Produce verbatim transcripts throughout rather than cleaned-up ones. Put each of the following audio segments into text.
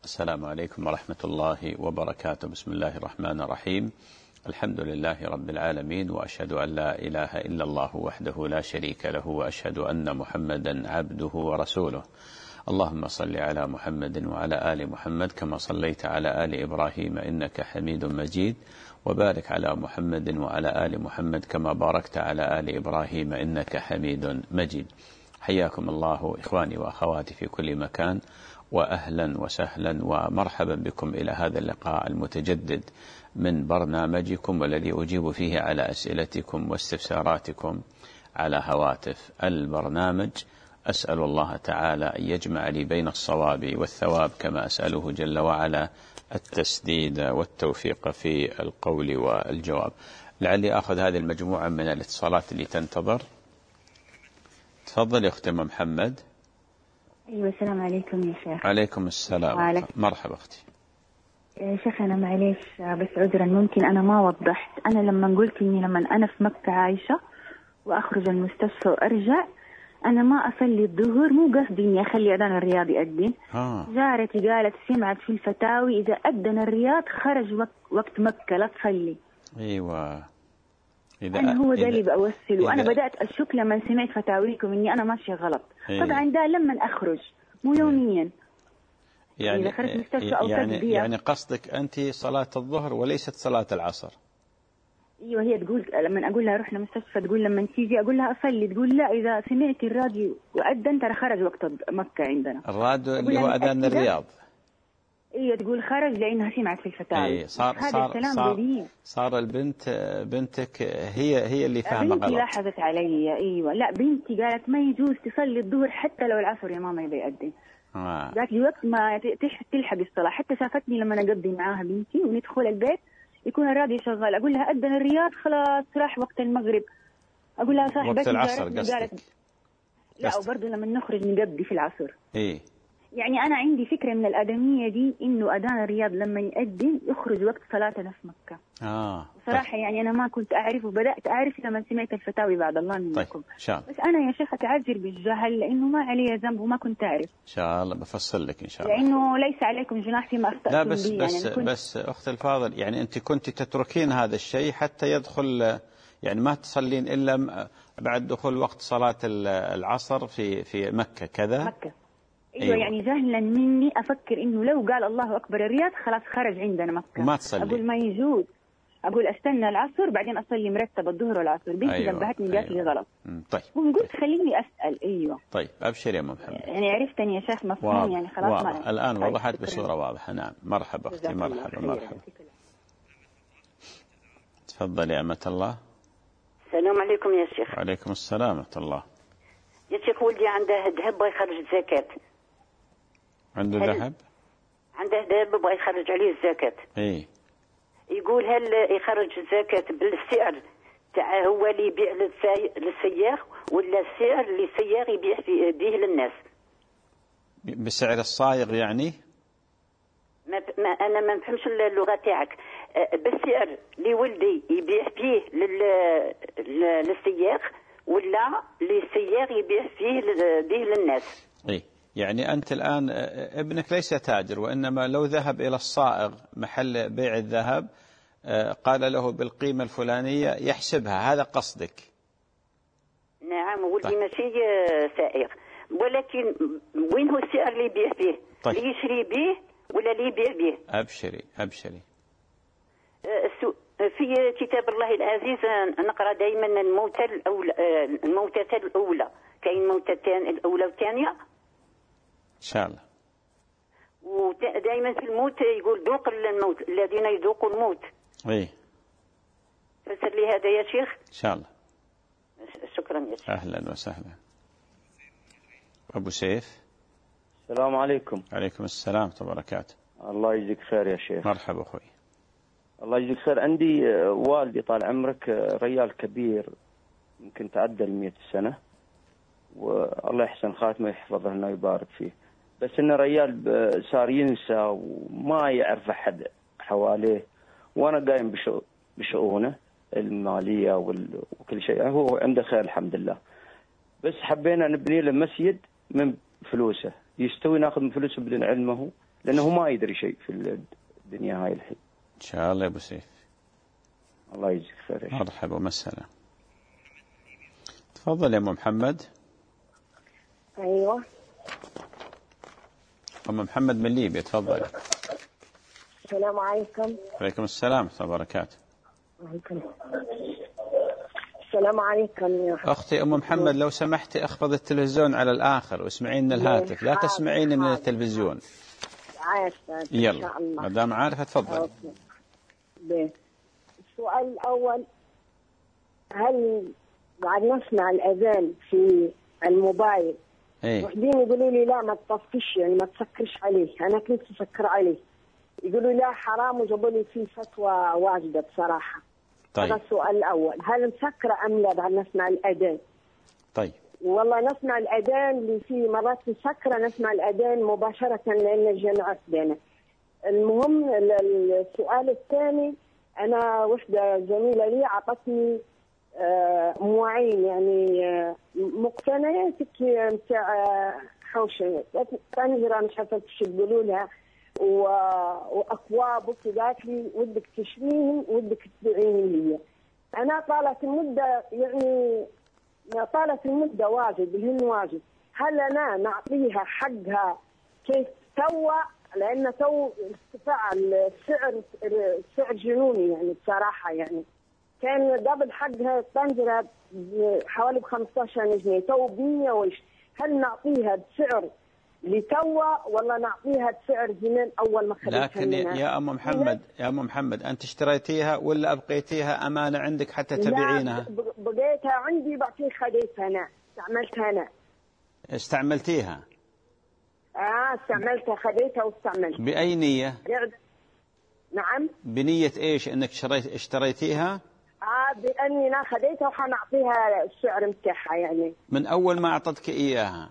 السلام عليكم ورحمة الله وبركاته. بسم الله الرحمن الرحيم. الحمد لله رب العالمين، وأشهد أن لا إله إلا الله وحده لا شريك له، وأشهد أن محمدا عبده ورسوله. اللهم صل على محمد وعلى آل محمد كما صليت على آل إبراهيم إنك حميد مجيد، وبارك على محمد وعلى آل محمد كما باركت على آل إبراهيم إنك حميد مجيد. حياكم الله إخواني وأخواتي في كل مكان، وأهلا وسهلا ومرحبا بكم إلى هذا اللقاء المتجدد من برنامجكم، والذي أجيب فيه على أسئلتكم واستفساراتكم على هواتف البرنامج. أسأل الله تعالى أن يجمع لي بين الصواب والثواب، كما أسأله جل وعلا التسديد والتوفيق في القول والجواب. لعلي أخذ هذه المجموعة من الاتصالات اللي تنتظر. تفضل يا أختي محمد. أيوة، السلام عليكم يا شيخ. عليكم السلام. وعليكم. مرحبا أختي. يا شيخ أنا معليش بس عذرا، ممكن أنا ما وضحت. أنا لما قلت إني لما أنا في مكة عايشة وأخرج المستشفى وأرجع، أنا ما أصلي الظهر، مو قصدي إني أخلي أذان الرياض يأذن. آه. جارتي قالت سمعت في الفتاوي إذا أذن الرياض خرج وقت, وقت مكة لا تصلي. أيوة. إذا أنا هو ده اللي بأوصل، وأنا إذا بدأت أشك لما سمعت فتاويكم إني أنا ماشية غلط. إيه. طبعا ده لما أخرج مو يوميا. يعني إذا خرجت مستشفى أو يعني, يعني قصدك أنت صلاة الظهر وليست صلاة العصر؟ ايوه، هي تقول لما اقول لها رحنا مستشفى، تقول لما تيجي اقول لها اصلي، تقول لا اذا سمعت الراديو واذن ترى خرج وقت مكه عندنا. الراديو اللي هو اذان الرياض. ايوه تقول خرج لانها سمعت في الفتاوي. اي صار هذا صار الكلام صار, جديد. صار البنت بنتك هي هي اللي فاهمه غلط. بنتي لاحظت علي. ايوه لا، بنتي قالت ما يجوز تصلي الظهر حتى لو العصر يا ماما يبي يأذن. آه. قالت لي وقت ما تلحق الصلاه. حتى شافتني لما انا اقضي معاها بنتي وندخل البيت يكون الراديو شغال، اقول لها أذن الرياض خلاص راح وقت المغرب. اقول لها صاحبتي وقت العصر قصدك؟ لا، وبرضه لما نخرج نقضي في العصر. ايه يعني انا عندي فكره من الادميه دي انه اذان الرياض لما يأذن يخرج وقت صلاتنا في مكه. اه صراحه طيب. يعني انا ما كنت اعرف، وبدات اعرف لما سمعت الفتاوي بعد الله منكم. طيب ان شاء الله. بس انا يا شيخ اتعذر بالجهل لانه ما علي ذنب وما كنت اعرف. ان شاء الله بفصل لك ان شاء الله. لانه ليس عليكم جناح فيما اخطأتم به. لا بس يعني بس كنت... بس اخت الفاضل، يعني انت كنت تتركين هذا الشيء حتى يدخل، يعني ما تصلين الا بعد دخول وقت صلاة العصر في في مكة كذا. مكة. أيوة, أيوة يعني جهلا مني أفكر إنه لو قال الله أكبر الرياض خلاص خرج عندنا مكة. ما تصلي. أقول ما يجوز، أقول أستنى العصر بعدين أصلي مرتب الظهر والعصر. بنتي أيوة نبهتني قالت أيوة. لي غلط. طيب وقلت طيب. خليني أسأل. أيوة طيب أبشر يا محمد. يعني عرفتني يا شيخ مفهوم واضح. يعني خلاص واضح. ما الآن طيب. وضحت شكرا. بصورة واضحة. نعم مرحبا أختي. مرحبا مرحبا. تفضل يا أمة الله. السلام عليكم يا شيخ. وعليكم السلام ورحمة الله. يا شيخ ولدي عنده ذهب بغى يخرج الزكاة. عنده ذهب؟ عنده ذهب بغى يخرج عليه الزكاة. ايه. يقول هل يخرج الزكاة بالسعر تاع هو اللي يبيع للسياح ولا السعر اللي السياح يبيع به للناس؟ بسعر الصايغ يعني؟ ما, ما انا ما نفهمش اللغة تاعك. بالسعر اللي ولدي يبيع فيه للسياح ولا اللي السياح يبيع فيه به للناس؟ ايه يعني أنت الآن ابنك ليس تاجر، وإنما لو ذهب إلى الصائغ محل بيع الذهب قال له بالقيمة الفلانية يحسبها، هذا قصدك؟ نعم ولدي طيب. ماشي سائغ، ولكن وين هو السعر اللي يبيع فيه؟ طيب. اللي يشري به ولا اللي يبيع به؟ أبشري أبشري. في كتاب الله العزيز نقرأ دائما الموتى الأولى، الموتى الأولى، كاين موتتان الأولى والثانية إن شاء الله. ودائما في الموت يقول ذوق الموت، الذين يذوقوا الموت. إيه. فسر لي هذا يا شيخ. إن شاء الله. شكرا يا شيخ. أهلا وسهلا. أبو سيف. السلام عليكم. عليكم السلام ورحمة الله وبركاته. الله يجزيك خير يا شيخ. مرحبا أخوي. الله يجزيك خير. عندي والدي طال عمرك ريال كبير يمكن تعدى المئة سنة، والله يحسن خاتمه يحفظه لنا ويبارك فيه، بس إنه ريال صار ينسى وما يعرف أحد حواليه، وأنا قايم بشؤونه المالية وكل شيء، هو عنده خير الحمد لله. بس حبينا نبني له مسجد من فلوسه، يستوي ناخذ من فلوسه بدون علمه لأنه ما يدري شيء في الدنيا هاي الحين. إن شاء الله يا أبو سيف. الله يجزيك خير. مرحبا ومسهلا. تفضل يا أم محمد. أيوة. أم محمد من ليبيا، تفضل. السلام عليكم. وعليكم السلام ورحمة الله وبركاته. السلام عليكم يا أختي أم محمد، لو سمحتي اخفض التلفزيون على الآخر واسمعين من الهاتف، لا تسمعيني من التلفزيون. عارفة. يلا ما دام عارفة تفضل. السؤال الأول، هل بعد نسمع الأذان في الموبايل ايه وحدين يقولوا لي لا ما تطفش، يعني ما تسكرش عليه، أنا كنت أسكر عليه، يقولوا لا حرام، وجابوا لي فيه فتوى واجدة بصراحة. طيب. هذا السؤال الأول، هل مسكرة أم لا بعد نسمع الأذان؟ طيب. والله نسمع الأذان اللي فيه مرات مسكرة، نسمع الأذان مباشرة لأن الجامعة بينا. المهم السؤال الثاني، أنا وحدة زميلة لي عطتني مواعين يعني مقتنية متاع حوشة طنجرة مش عارفة ايش يقولوا لها، وأكواب وكذا، لي ودك تشريهم ودك تبيعين لي. أنا طالت المدة يعني طالت المدة واجد الهن واجد، هل أنا نعطيها حقها كيف توا؟ لأن تو ارتفاع السعر السعر جنوني يعني بصراحة، يعني كان قبل حقها الطنجرة حوالي ب خمسة عشر جنيه، تو ب مية وإيش. هل نعطيها بسعر لتوا ولا نعطيها بسعر زمان أول ما خدتها؟ لكن يا أم محمد يا أم محمد أنت اشتريتيها ولا أبقيتيها أمانة عندك حتى تبيعينها؟ لا بقيتها عندي، بعطيه خديتها أنا، استعملتها أنا. استعملتيها؟ آه استعملتها، خديتها واستعملتها. بأي نية؟ نعم. بنية إيش إنك شريت اشتريتيها؟ آه بأني أنا خديتها وحنعطيها السعر متاعها يعني. من أول ما أعطتك إياها؟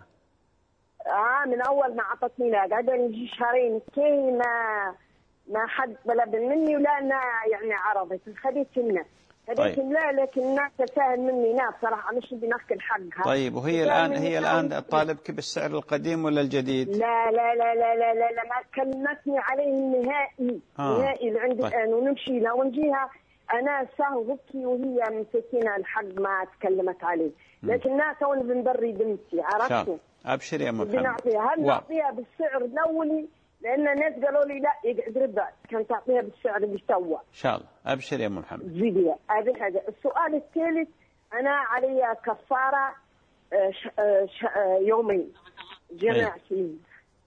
آه من أول ما أعطتني لا، قاعدة نجي شهرين كي ما ما حد طلب مني ولا أنا يعني عرضت خديت لنا خديت لنا، لكن الناس تساهل مني نا بصراحة، مش بناكل حقها. طيب وهي الآن هي الآن طالبك بالسعر القديم ولا الجديد؟ لا لا لا لا لا لا, لا ما كلمتني عليه نهائي. آه. نهائي اللي عندي الآن. طيب. ونمشي لها ونجيها أنا ساهو بكي وهي مسكينة الحق ما تكلمت عليه، لكن لا توني بنبري بنتي، عرفتوا؟ أبشر يا محمد. بنعطيها، هل و... نعطيها بالسعر الأولي؟ لأن الناس قالوا لي لا يقعد ربع، كان تعطيها بالسعر اللي توا. إن شاء الله. أبشر يا محمد. زيدي هذه حاجة. السؤال الثالث، أنا علي كفارة ش... ش... يومين جمع سنين.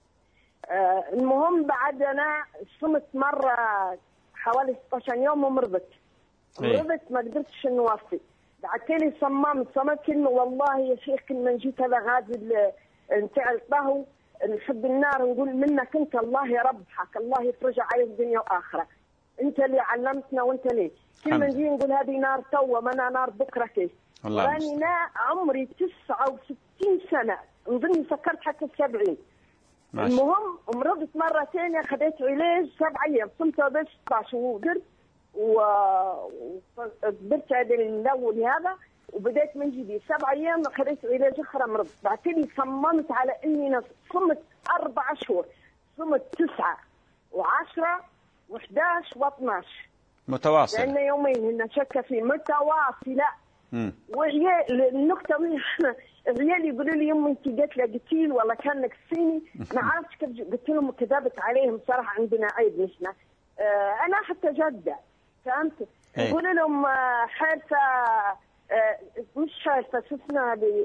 آه المهم بعد أنا صمت مرة حوالي ستة عشر يوم ومرضت. مرضت ما قدرتش نوفي، بعد لي صممت صمت كلمة والله يا شيخ كل ما جيت هذا غازي نتاع الطهو نحب النار نقول منك انت الله يربحك، الله يفرج عليك دنيا واخره، انت اللي علمتنا وانت ليه كل ما نجي نقول هذه نار توا ما انا نار بكره كيف. راني انا عمري تسعة وستين سنه نظني سكرت حتى السبعين. المهم مرضت مره ثانيه خذيت علاج سبع ايام صمت بس ستة عشر ودرت وقدرت هذا الاول هذا وبدأت من جديد سبع ايام خذيت علاج اخرى مرض. بعد لي صممت على اني صمت اربع اشهر، صمت تسعه وعشره وحداش واثناش متواصل، لان يومين هن شك في متواصله. وهي النقطه من العيال يقولوا لي يوم انت قالت لها قتيل والله كانك صيني ما عرفتش كيف قلت لهم كذبت عليهم صراحه عندنا عيب نحن. آه انا حتى جده فهمت يقولوا لهم حارثه آه مش حارثه شو اسمها ب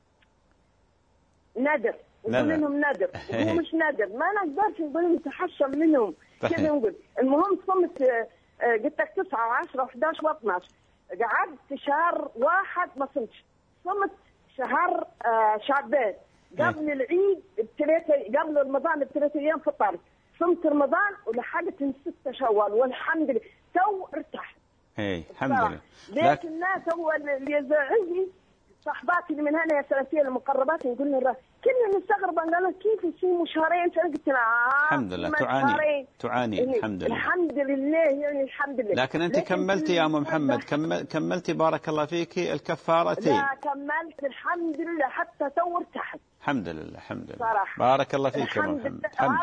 ندر يقول لهم ندر هو مش ندر ما نقدرش نقول لهم تحشم منهم كذا نقول. المهم صمت آه قلت لك تسعه وعشره وحداش واثناش قعدت شهر واحد ما صمتش. صمت شهر آه شعبان قبل العيد بثلاثه قبل رمضان بثلاث ايام فطرت. صمت رمضان ولحقت من ستة شوال والحمد لله تو ارتحت. اي الحمد لله. لكن الناس هو اللي يزعجني صاحباتي اللي من هنا يا سلفيه المقربات يقول لي كنا نستغرب قالوا كيف يصيموا شهرين فانا قلت لها الحمد لله تعاني تعاني يعني الحمد لله الحمد لله يعني الحمد لله. لكن انت لكن كملتي يا ام محمد كمل كملتي بارك الله فيك الكفارتين؟ لا كملت الحمد لله حتى تو ارتحت الحمد لله الحمد لله صراحة. بارك الله فيك يا ام محمد. هذا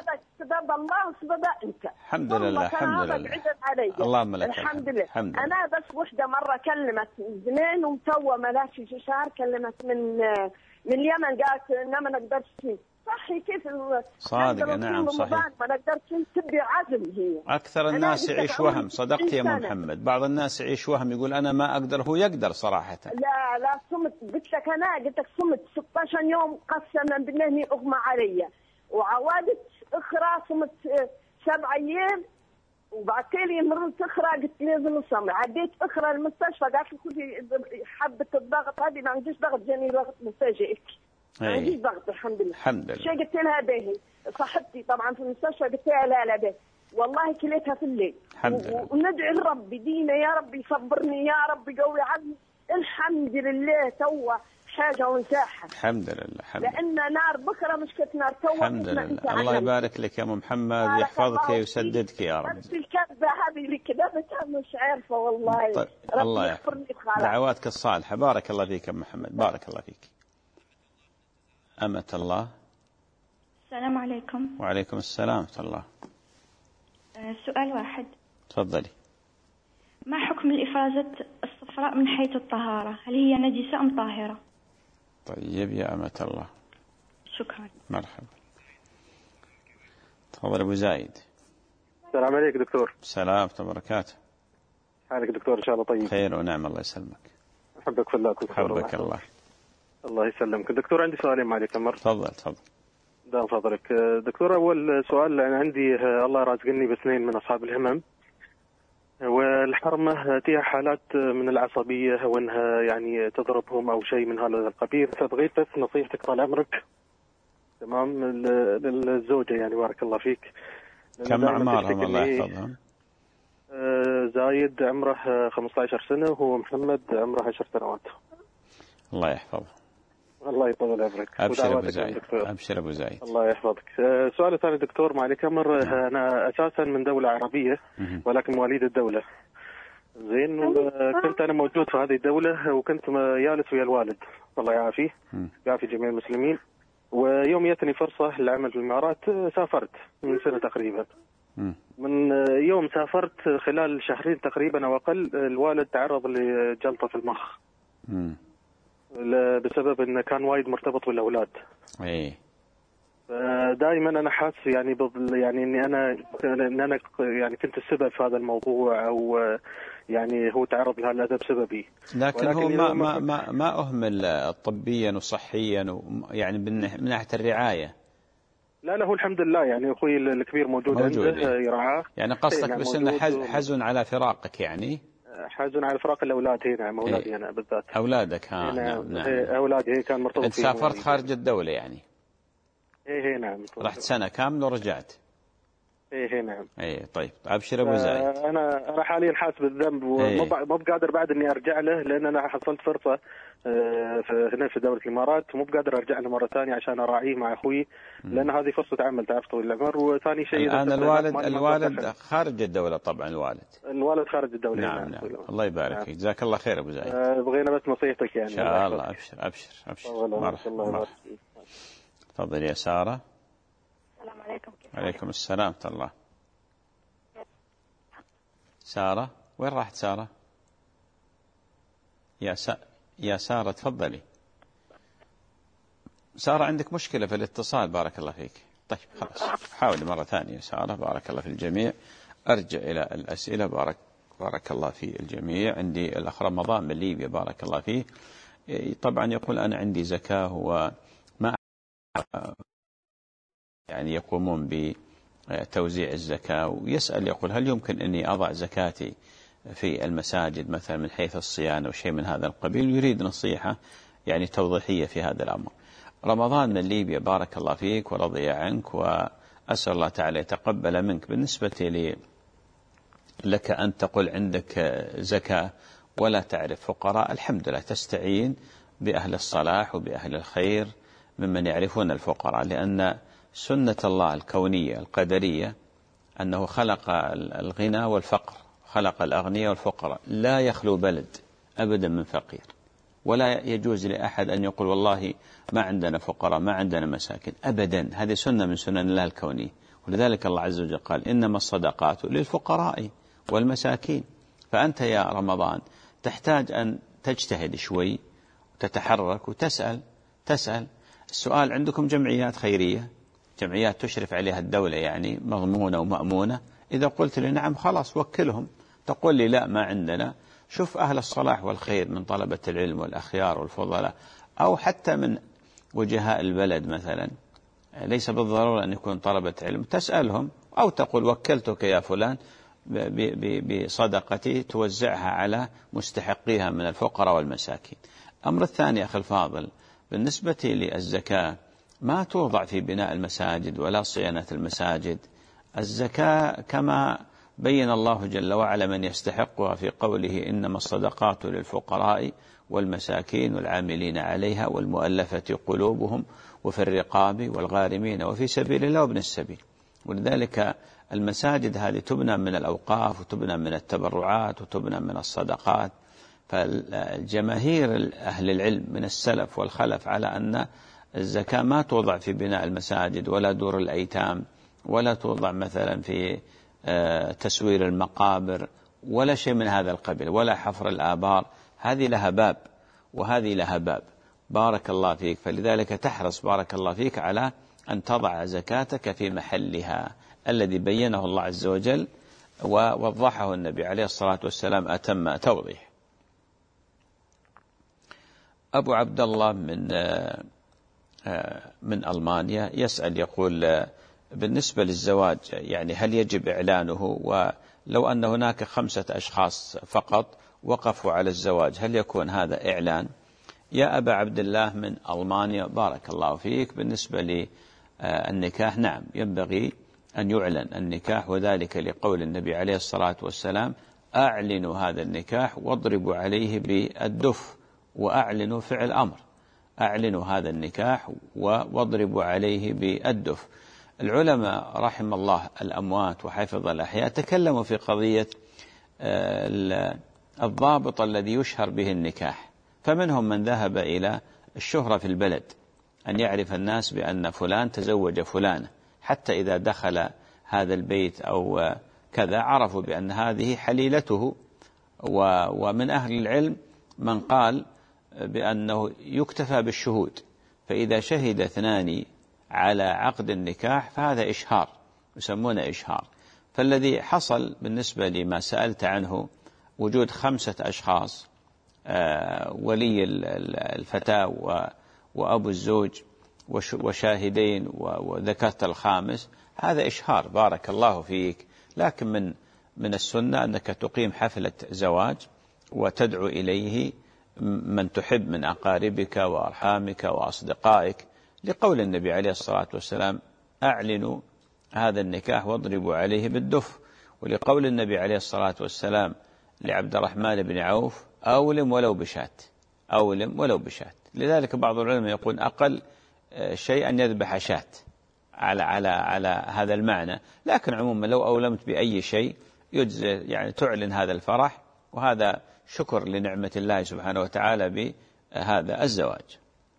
سبب الله وسبب انت. الحمد لله الحمد لله. اللهم لك الحمد لله. الحمد لله. انا بس وحده مره كلمت من زمان ومتوه ملاشي شي شهر، كلمت من من اليمن قالت انا ما نقدرش صحي كيف صادقه. نعم صحيح. ما نقدرش تبي عزم هي. اكثر الناس يعيش وهم. صدقت يا ام محمد. بعض الناس يعيش وهم يقول انا ما اقدر، هو يقدر صراحه. لا لا صمت. قلت لك انا قلت لك صمت ستة عشر يوم قسما بالله اني اغمى علي، وعوادت اخرى صمت سبع ايام، وبعد تالي مرضت اخرى قلت لازم نصمم. عديت اخرى المستشفى قالت لي خذي حبه الضغط هذه، ما عنديش ضغط، جاني ضغط مفاجئ. ما عنديش ضغط الحمد لله. الحمد لله. شو قلت لها باهي؟ صاحبتي طبعا في المستشفى قلت لها لا لا باهي والله كليتها في الليل. الحمد لله. وندعي الرب يدينا يا رب يصبرني يا رب يقوي عزمي. الحمد لله توا حاجه ونساحه. الحمد لله الحمد لله. لان نار بكره مش كنت نار توا. الحمد لله. الله يبارك لك يا ام محمد، يحفظك ويسددك يا رب. بس الكذبه هذه اللي كذبتها مش عارفه والله. طيب. الله يحفظك. دعواتك الصالحه. بارك الله فيك يا ام محمد. بارك الله فيك. أمة الله. السلام عليكم. وعليكم السلام ورحمة الله. سؤال واحد. تفضلي. ما حكم الإفرازة الصفراء من حيث الطهارة؟ هل هي نجسة أم طاهرة؟ طيب يا أمة الله. شكرا. مرحبا. تفضل أبو زايد. السلام عليك دكتور. السلام ورحمة الله وبركاته. حالك دكتور إن شاء الله طيب؟ خير ونعم الله يسلمك. أحبك في الله. حبك الله. الله يسلمك دكتور. عندي سؤالين معليك أمر. تفضل تفضل. دام فضلك دكتور. أول سؤال أنا عندي، الله رازقني باثنين من أصحاب الهمم، والحرمة فيها حالات من العصبية وأنها يعني تضربهم أو شيء من هذا القبيل، فبغيت بس نصيحتك طال عمرك تمام للزوجة يعني بارك الله فيك. كم أعمارهم الله يحفظهم؟ زايد عمره خمسة عشر سنة وهو محمد عمره عشر سنوات. الله يحفظه. الله يطول عمرك. أبشر أبو زايد. أبشر أبو زايد. الله يحفظك. سؤال ثاني دكتور معليك أمر. أنا أساسا من دولة عربية ولكن مواليد الدولة. زين. وكنت أنا موجود في هذه الدولة وكنت جالس ويا الوالد الله يعافيه يعافي جميع المسلمين. ويوم جتني فرصة للعمل في الإمارات سافرت من سنة تقريبا. من يوم سافرت خلال شهرين تقريبا أو أقل الوالد تعرض لجلطة في المخ. مم. بسبب انه كان وايد مرتبط بالاولاد. ايه. دائما انا حاسس يعني يعني اني انا ان انا يعني كنت السبب في هذا الموضوع، او يعني هو تعرض لهذا بسببي. لكن هو ما ما ما ما اهمل طبيا وصحيا ويعني من ناحيه الرعايه. لا لا هو الحمد لله يعني اخوي الكبير موجود, موجود عنده يرعاه. يعني قصدك بس انه حزن على فراقك يعني؟ حزن على فراق الاولاد. هنا نعم اولادي إيه؟ انا بالذات. اولادك ها. نعم نعم. إيه اولادي هي كان مرتبط. انت سافرت خارج الدوله يعني؟ ايه ايه نعم. رحت سنه كامله ورجعت؟ ايه ايه نعم. ايه طيب ابشر ابو زايد. انا انا حاليا حاسس بالذنب ومو إيه؟ بقادر بعد اني ارجع له، لان انا حصلت فرصه هنا في دوله الامارات ومو بقادر ارجع له مره ثانيه عشان اراعيه مع اخوي، لان هذه فرصه عمل تعرف طويل العمر. وثاني شيء الان الوالد الوالد خارج الدوله طبعا. الوالد الوالد خارج الدوله. نعم نعم. الله يبارك فيك. جزاك الله خير ابو زايد. أه بغينا بس نصيحتك يعني. ان شاء الله. ابشر ابشر ابشر. مرحبا. تفضل يا ساره. السلام عليكم. وعليكم السلام ورحمه الله. ساره وين راحت ساره؟ يا س... يا ساره تفضلي. ساره عندك مشكله في الاتصال. بارك الله فيك. طيب خلاص حاولي مره ثانيه يا ساره. بارك الله في الجميع. ارجع الى الاسئله. بارك بارك الله في الجميع. عندي الاخ رمضان من ليبيا بارك الله فيه. طبعا يقول انا عندي زكاه وما يعني يقومون بتوزيع الزكاة، ويسأل يقول هل يمكن أني أضع زكاتي في المساجد مثلا من حيث الصيانة أو شيء من هذا القبيل، يريد نصيحة يعني توضيحية في هذا الأمر. رمضان من ليبيا بارك الله فيك ورضي عنك، وأسأل الله تعالى يتقبل منك. بالنسبة لي لك أن تقول عندك زكاة ولا تعرف فقراء، الحمد لله تستعين بأهل الصلاح وبأهل الخير ممن يعرفون الفقراء، لأن سنة الله الكونية القدرية أنه خلق الغنى والفقر، خلق الأغنياء والفقراء، لا يخلو بلد أبدا من فقير، ولا يجوز لأحد أن يقول والله ما عندنا فقراء ما عندنا مساكن أبدا. هذه سنة من سنن الله الكونية، ولذلك الله عز وجل قال إنما الصدقات للفقراء والمساكين. فأنت يا رمضان تحتاج أن تجتهد شوي وتتحرك وتسأل تسأل السؤال. عندكم جمعيات خيرية، جمعيات تشرف عليها الدولة يعني مضمونة ومأمونة؟ إذا قلت لي نعم خلاص وكلهم. تقول لي لا ما عندنا، شوف أهل الصلاح والخير من طلبة العلم والأخيار والفضلاء أو حتى من وجهاء البلد مثلا، ليس بالضرورة أن يكون طلبة علم، تسألهم أو تقول وكلتك يا فلان بصدقتي توزعها على مستحقيها من الفقراء والمساكين. أمر الثاني أخي الفاضل، بالنسبة للزكاة ما توضع في بناء المساجد ولا صيانة المساجد. الزكاة كما بين الله جل وعلا من يستحقها في قوله إنما الصدقات للفقراء والمساكين والعاملين عليها والمؤلفة قلوبهم وفي الرقاب والغارمين وفي سبيل الله وابن السبيل. ولذلك المساجد هذه تبنى من الأوقاف وتبنى من التبرعات وتبنى من الصدقات. فالجماهير أهل العلم من السلف والخلف على أن الزكاة ما توضع في بناء المساجد ولا دور الأيتام ولا توضع مثلا في تسوير المقابر ولا شيء من هذا القبيل ولا حفر الآبار. هذه لها باب وهذه لها باب. بارك الله فيك. فلذلك تحرص بارك الله فيك على أن تضع زكاتك في محلها الذي بينه الله عز وجل ووضحه النبي عليه الصلاة والسلام أتم توضيح. أبو عبد الله من من ألمانيا يسأل يقول بالنسبة للزواج يعني هل يجب إعلانه؟ ولو أن هناك خمسة أشخاص فقط وقفوا على الزواج هل يكون هذا إعلان؟ يا أبا عبد الله من ألمانيا بارك الله فيك، بالنسبة للنكاح نعم ينبغي أن يعلن النكاح، وذلك لقول النبي عليه الصلاة والسلام أعلنوا هذا النكاح واضربوا عليه بالدف، وأعلنوا فعل أمر، أعلنوا هذا النكاح واضربوا عليه بالدف. العلماء رحم الله الأموات وحفظ الأحياء تكلموا في قضية الضابط الذي يشهر به النكاح، فمنهم من ذهب إلى الشهرة في البلد، أن يعرف الناس بأن فلان تزوج فلانة، حتى إذا دخل هذا البيت أو كذا عرفوا بأن هذه حليلته. ومن أهل العلم من قال بأنه يكتفى بالشهود، فإذا شهد اثنان على عقد النكاح فهذا إشهار، يسمونه إشهار. فالذي حصل بالنسبة لما سألت عنه وجود خمسة أشخاص، ولي الفتاة وأبو الزوج وشاهدين وذكرت الخامس، هذا إشهار بارك الله فيك. لكن من من السنة أنك تقيم حفلة زواج وتدعو إليه من تحب من أقاربك وأرحامك وأصدقائك، لقول النبي عليه الصلاة والسلام أعلنوا هذا النكاح واضربوا عليه بالدف، ولقول النبي عليه الصلاة والسلام لعبد الرحمن بن عوف أولم ولو بشات، أولم ولو بشات. لذلك بعض العلماء يقول أقل شيء أن يذبح شات على على على هذا المعنى، لكن عموما لو أولمت بأي شيء يجزي، يعني تعلن هذا الفرح، وهذا شكر لنعمة الله سبحانه وتعالى بهذا الزواج.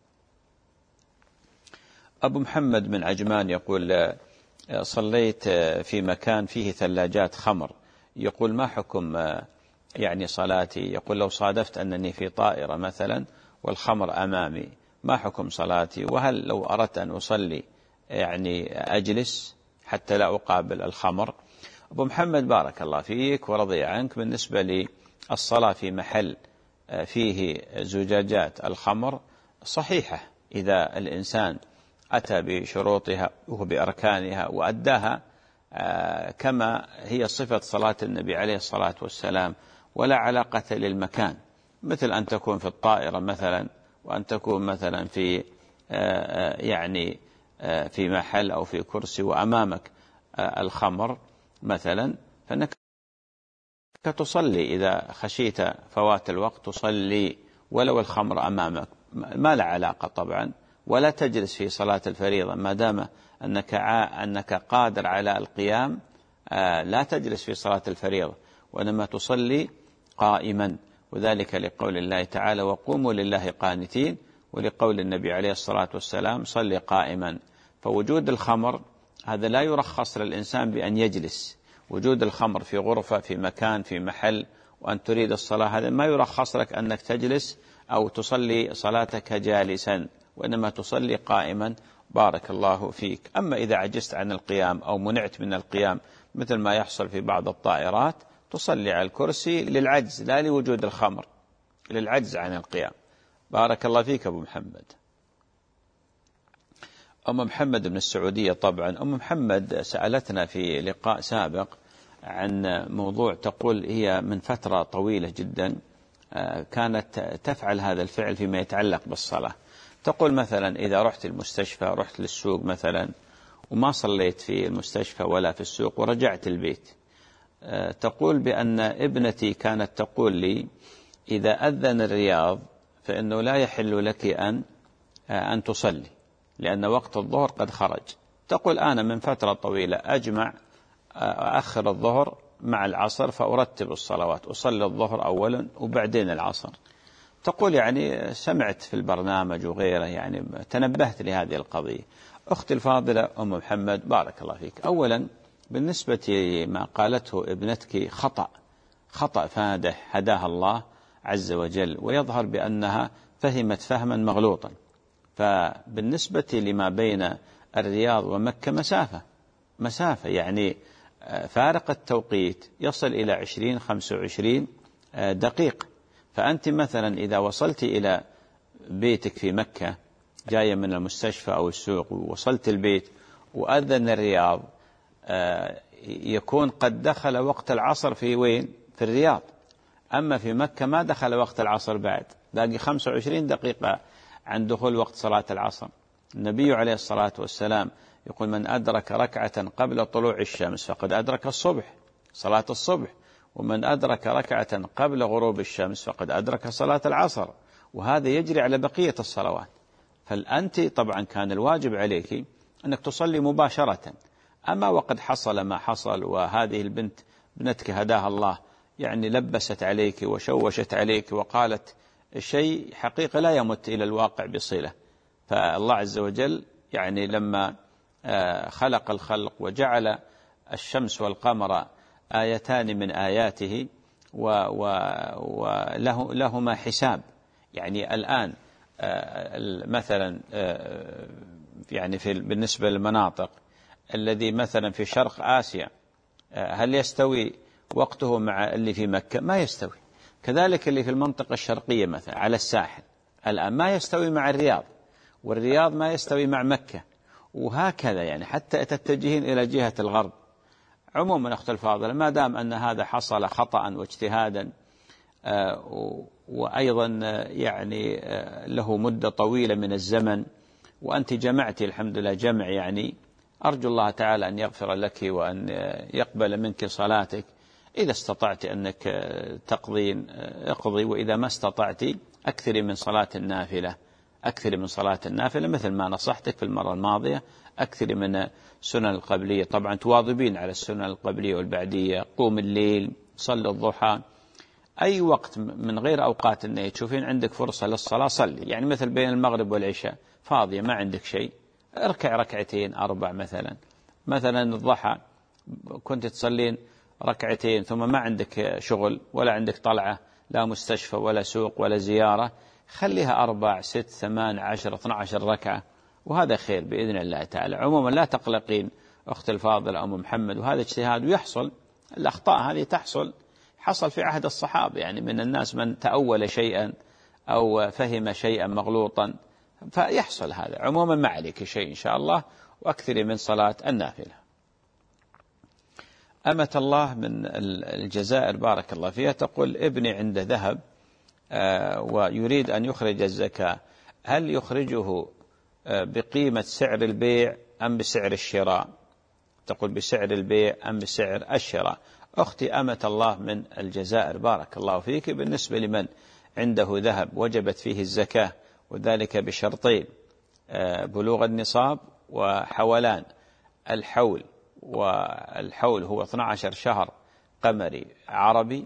أبو محمد من عجمان يقول صليت في مكان فيه ثلاجات خمر، يقول ما حكم يعني صلاتي؟ يقول لو صادفت أنني في طائرة مثلا والخمر أمامي ما حكم صلاتي؟ وهل لو أردت أن أصلي يعني أجلس حتى لا أقابل الخمر؟ أبو محمد بارك الله فيك ورضي عنك، بالنسبة للصلاة في محل فيه زجاجات الخمر صحيحة إذا الإنسان أتى بشروطها وبأركانها وأداها كما هي صفة صلاة النبي عليه الصلاة والسلام، ولا علاقة للمكان، مثل أن تكون في الطائرة مثلا وأن تكون مثلا في يعني في محل أو في كرسي وأمامك الخمر مثلا، فإنك تصلي إذا خشيت فوات الوقت تصلي ولو الخمر أمامك، ما لا علاقة طبعا. ولا تجلس في صلاة الفريضة ما دام أنك أنك قادر على القيام، لا تجلس في صلاة الفريضة، وإنما تصلي قائما، وذلك لقول الله تعالى وقوموا لله قانتين، ولقول النبي عليه الصلاة والسلام صلي قائما. فوجود الخمر هذا لا يرخص للإنسان بأن يجلس. وجود الخمر في غرفة في مكان في محل وأن تريد الصلاة، هذا ما يرخص لك أنك تجلس أو تصلي صلاتك جالسا، وإنما تصلي قائما. بارك الله فيك. أما إذا عجزت عن القيام أو منعت من القيام مثل ما يحصل في بعض الطائرات، تصلي على الكرسي للعجز لا لوجود الخمر، للعجز عن القيام. بارك الله فيك أبو محمد. أم محمد من السعودية. طبعا أم محمد سألتنا في لقاء سابق عن موضوع، تقول هي من فترة طويلة جدا كانت تفعل هذا الفعل فيما يتعلق بالصلاة. تقول مثلا إذا رحت المستشفى، رحت للسوق مثلا وما صليت في المستشفى ولا في السوق ورجعت البيت، تقول بأن ابنتي كانت تقول لي إذا أذن الرياض فإنه لا يحل لك أن أن تصلي لأن وقت الظهر قد خرج. تقول أنا من فترة طويلة أجمع أأخر الظهر مع العصر فأرتب الصلوات، أصلي الظهر أولا وبعدين العصر. تقول يعني سمعت في البرنامج وغيره، يعني تنبهت لهذه القضية. أختي الفاضلة أم محمد بارك الله فيك، أولا بالنسبة لما قالته ابنتك خطأ خطأ فادح هداها الله عز وجل، ويظهر بأنها فهمت فهما مغلوطا. فبالنسبة لما بين الرياض ومكة مسافة مسافة يعني فارق التوقيت يصل إلى عشرين خمسة وعشرين دقيقة. فأنت مثلا إذا وصلت إلى بيتك في مكة جاية من المستشفى أو السوق ووصلت البيت وأذن الرياض، يكون قد دخل وقت العصر في وين؟ في الرياض. أما في مكة ما دخل وقت العصر بعد، باقي خمسة وعشرين دقيقة عن دخول وقت صلاة العصر. النبي عليه الصلاة والسلام يقول من أدرك ركعة قبل طلوع الشمس فقد أدرك الصبح، صلاة الصبح، ومن أدرك ركعة قبل غروب الشمس فقد أدرك صلاة العصر، وهذا يجري على بقية الصلوات. فالأنت طبعا كان الواجب عليك أنك تصلي مباشرة. أما وقد حصل ما حصل، وهذه البنت ابنتك هداها الله يعني لبست عليك وشوشت عليك وقالت شيء حقيقة لا يمت إلى الواقع بصلة. فالله عز وجل يعني لما خلق الخلق وجعل الشمس والقمر آيتان من آياته ولهما حساب، يعني الآن مثلا يعني في بالنسبة للمناطق الذي مثلا في شرق آسيا هل يستوي وقته مع اللي في مكة؟ ما يستوي. كذلك اللي في المنطقة الشرقية مثلا على الساحل الآن ما يستوي مع الرياض، والرياض ما يستوي مع مكة، وهكذا يعني حتى تتجهين إلى جهة الغرب. عموما أخت الفاضلة، ما دام أن هذا حصل خطأ واجتهادا وأيضا يعني له مدة طويلة من الزمن، وأنت جمعتي الحمد لله جمع، يعني أرجو الله تعالى أن يغفر لك وأن يقبل منك صلاتك. إذا استطعت أنك تقضين اقضي، وإذا ما استطعت أكثري من صلاة النافلة، أكثري من صلاة النافلة مثل ما نصحتك في المرة الماضية، أكثري من السنن القبلية. طبعا تواظبين على السنن القبلية والبعدية، قوم الليل، صلي الضحى، أي وقت من غير أوقات النهي تشوفين عندك فرصة للصلاة صلي. يعني مثل بين المغرب والعشاء فاضية ما عندك شيء، اركع ركعتين أربع مثلا. مثلا الضحى كنت تصلين ركعتين ثم ما عندك شغل ولا عندك طلعة، لا مستشفى ولا سوق ولا زيارة، خليها أربع ست ثمان عشر اثنى عشر ركعة، وهذا خير بإذن الله تعالى. عموما لا تقلقين أخت الفاضلة أم محمد، وهذا اجتهاد ويحصل. الأخطاء هذه تحصل، حصل في عهد الصحابة، يعني من الناس من تأول شيئا أو فهم شيئا مغلوطا فيحصل هذا. عموما ما عليك شيء إن شاء الله، وأكثر من صلاة النافلة. أمة الله من الجزائر بارك الله فيها تقول ابني عنده ذهب ويريد أن يخرج الزكاة، هل يخرجه بقيمة سعر البيع أم بسعر الشراء؟ تقول بسعر البيع أم بسعر الشراء. أختي أمة الله من الجزائر بارك الله فيك، بالنسبة لمن عنده ذهب وجبت فيه الزكاة، وذلك بشرطين: بلوغ النصاب وحولان الحول، والحول هو اثني عشر شهر قمري عربي،